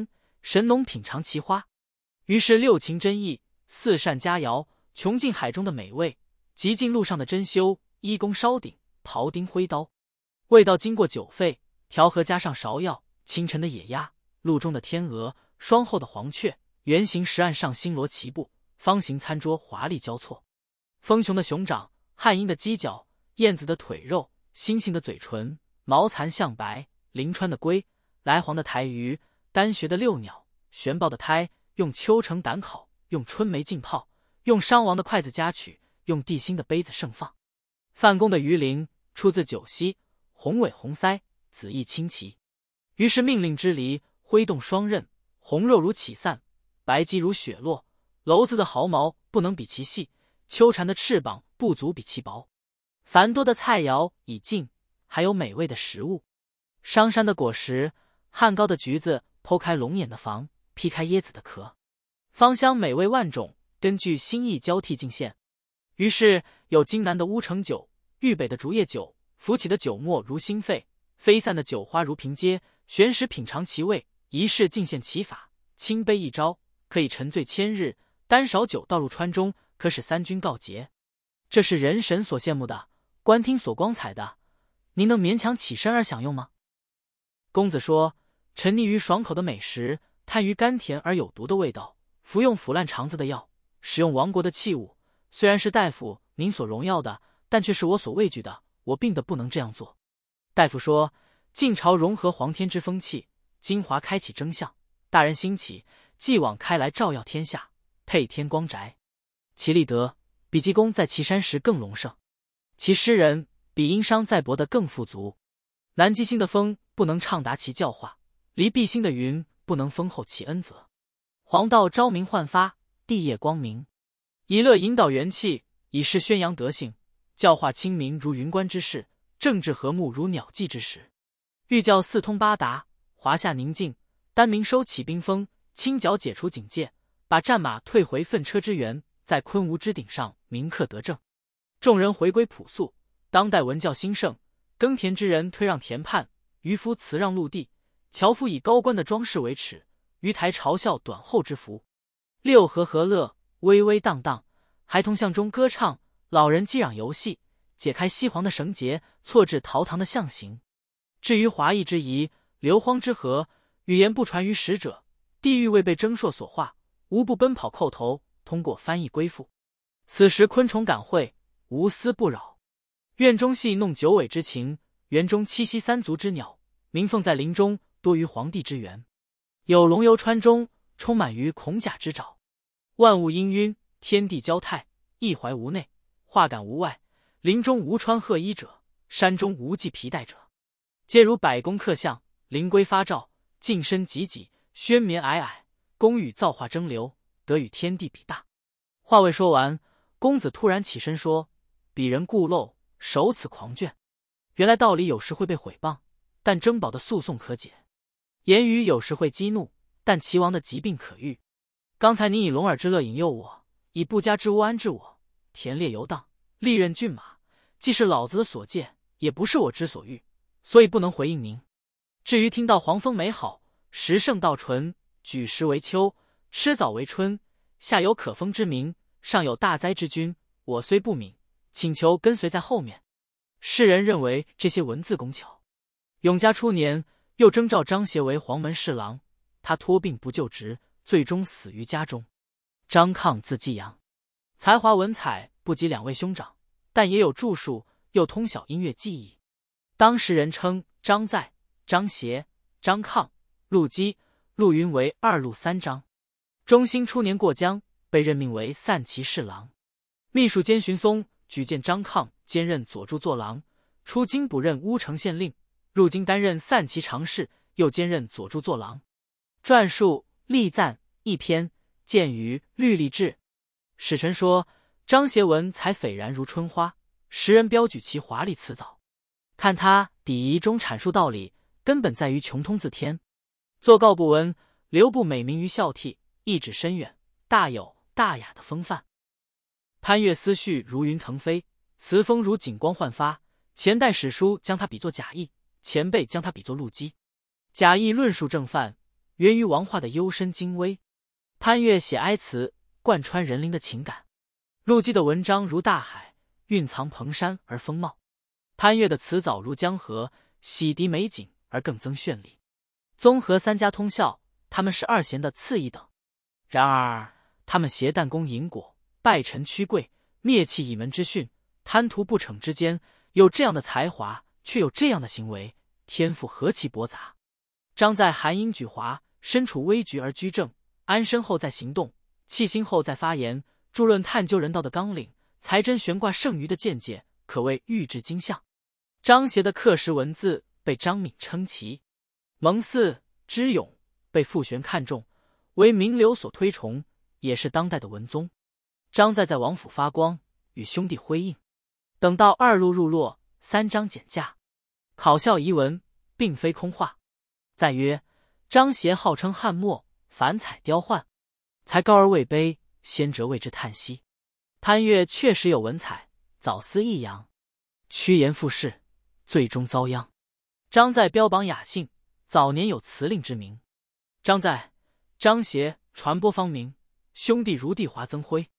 神农品尝其花。于是六情真意，四善佳肴，穷尽海中的美味，极尽路上的珍馐，依弓烧鼎，庖丁挥刀，味道经过酒沸调和，加上芍药，清晨的野鸭，陆中的天鹅，霜后的黄雀，圆形石岸上星罗棋布，方形餐桌华丽交错。蜂熊的熊掌，汉鹰的犄角，燕子的腿肉，猩猩的嘴唇，毛蚕象白，临川的龟，来黄的台鱼，丹穴的六鸟，玄豹的胎，用秋城胆烤，用春梅浸泡，用商王的筷子夹取，用地心的杯子盛放。范公的鱼鳞出自九溪，红尾红腮，紫翼青旗。于是命令之离，挥动双刃，红肉如起散，白肌如雪落。篓子的毫毛不能比其细，秋蝉的翅膀不足比其薄。繁多的菜肴已尽，还有美味的食物。商山的果实，汉高的橘子，剖开龙眼的房，劈开椰子的壳，芳香美味万种，根据心意交替进献。于是有荆南的乌城酒，豫北的竹叶酒，浮起的酒沫如心肺，飞散的酒花如平阶，玄石品尝其味，一试尽献其法。清杯一招，可以沉醉千日；单勺酒倒入川中，可使三军告捷。这是人神所羡慕的，观听所光彩的，您能勉强起身而享用吗？公子说：沉溺于爽口的美食，贪于甘甜而有毒的味道，服用腐烂肠子的药，使用亡国的器物，虽然是大夫您所荣耀的，但却是我所畏惧的，我病得不能这样做。大夫说：晋朝融合皇天之风气，金华开启征相，大人兴起，继往开来照耀天下，配天光宅。其立德比济公在岐山时更隆盛，其诗人比殷商在博得更富足。南极星的风不能畅达其教化，离毕星的云不能丰厚其恩泽。黄道昭明焕发，地业光明，以乐引导元气，以示宣扬德性，教化清明如云观之势，政治和睦如鸟迹之时。欲教四通八达，华夏宁静，丹明收起兵锋，清剿解除警戒，把战马退回粪车之源，在昆吾之顶上铭刻德政。众人回归朴素，当代文教兴盛，耕田之人推让田畔，渔夫辞让陆地，樵夫以高官的装饰为耻，鱼台嘲笑短后之福。六合和乐，微微荡荡，孩童巷中歌唱，老人击壤游戏，解开西黄的绳结，错置陶唐的象形。至于华夷之夷，流荒之河，语言不传于使者，地域未被征硕所化，无不奔跑叩头，通过翻译归附。此时昆虫感会，无丝不扰。院中戏弄九尾之情，园中栖息三足之鸟，鸣凤在林中，多于皇帝之园。有龙游川中，充满于孔甲之爪。万物氤氲，天地交泰，一怀无内，画感无外。林中无穿褐衣者，山中无系皮带者，皆如百工刻像，灵龟发照，近身汲汲，宣绵皑皑，宫宇造化争流，得与天地比大。话未说完，公子突然起身说：鄙人固陋，手此狂卷。原来道理有时会被毁谤，但珍宝的诉讼可解；言语有时会激怒，但齐王的疾病可愈。刚才您以龙耳之乐引诱我，以不家之物安置我，田猎游荡，利刃骏马，既是老子的所见，也不是我之所欲，所以不能回应您。至于听到黄风美好，时盛到淳，举时为秋，吃早为春，下有可风之名，上有大灾之君，我虽不敏，请求跟随在后面。世人认为这些文字工巧。永嘉初年，又征召张协为黄门侍郎，他托病不就职，最终死于家中。张抗字季阳，才华文采不及两位兄长，但也有著述，又通晓音乐技艺。当时人称张载、张协、张抗、陆基、陆云为二陆三张。中兴初年过江，被任命为散骑侍郎。秘书监荀松举荐张抗兼任左著作郎，出京补任乌城县令，入京担任散骑常侍，又兼任左著作郎。传述立赞一篇，见于律历志。史臣说张协文才斐然如春花，时人标举其华丽辞藻。看他底仪中阐述道理，根本在于穷通自天。作告不闻，留不美名于孝悌，意志深远，大有大雅的风范。潘岳思绪如云腾飞，词风如景光焕发。前代史书将他比作贾谊，前辈将他比作陆基。贾谊论述正范， 源于王画的幽深精微。潘岳写哀词，贯穿人灵的情感。陆机的文章如大海，蕴藏蓬山而丰茂；潘岳的词藻如江河，洗涤美景而更增绚丽。综合三家通孝，他们是二贤的次一等。然而他们携弹弓引果，拜臣屈贵，灭弃倚门之训，贪图不逞之间，有这样的才华，却有这样的行为，天赋何其博杂！张在含英举华，身处危局而居正，安身后再行动，弃心后再发言，著论探究人道的纲领，才真悬挂剩余的见解，可谓玉质精相。张协的刻石文字被张敏称奇，蒙嗣、知勇被傅玄看重，为名流所推崇，也是当代的文宗。张在王府发光，与兄弟辉映。等到二路入洛，三张减价，考效遗文，并非空话。赞曰：张协号称汉末，凡彩雕幻，才高而未卑，先哲为之叹息。潘岳确实有文采，早思抑扬，趋炎附势，最终遭殃。张在标榜雅兴，早年有辞令之名。张在、张协传播方明，兄弟如帝华增辉。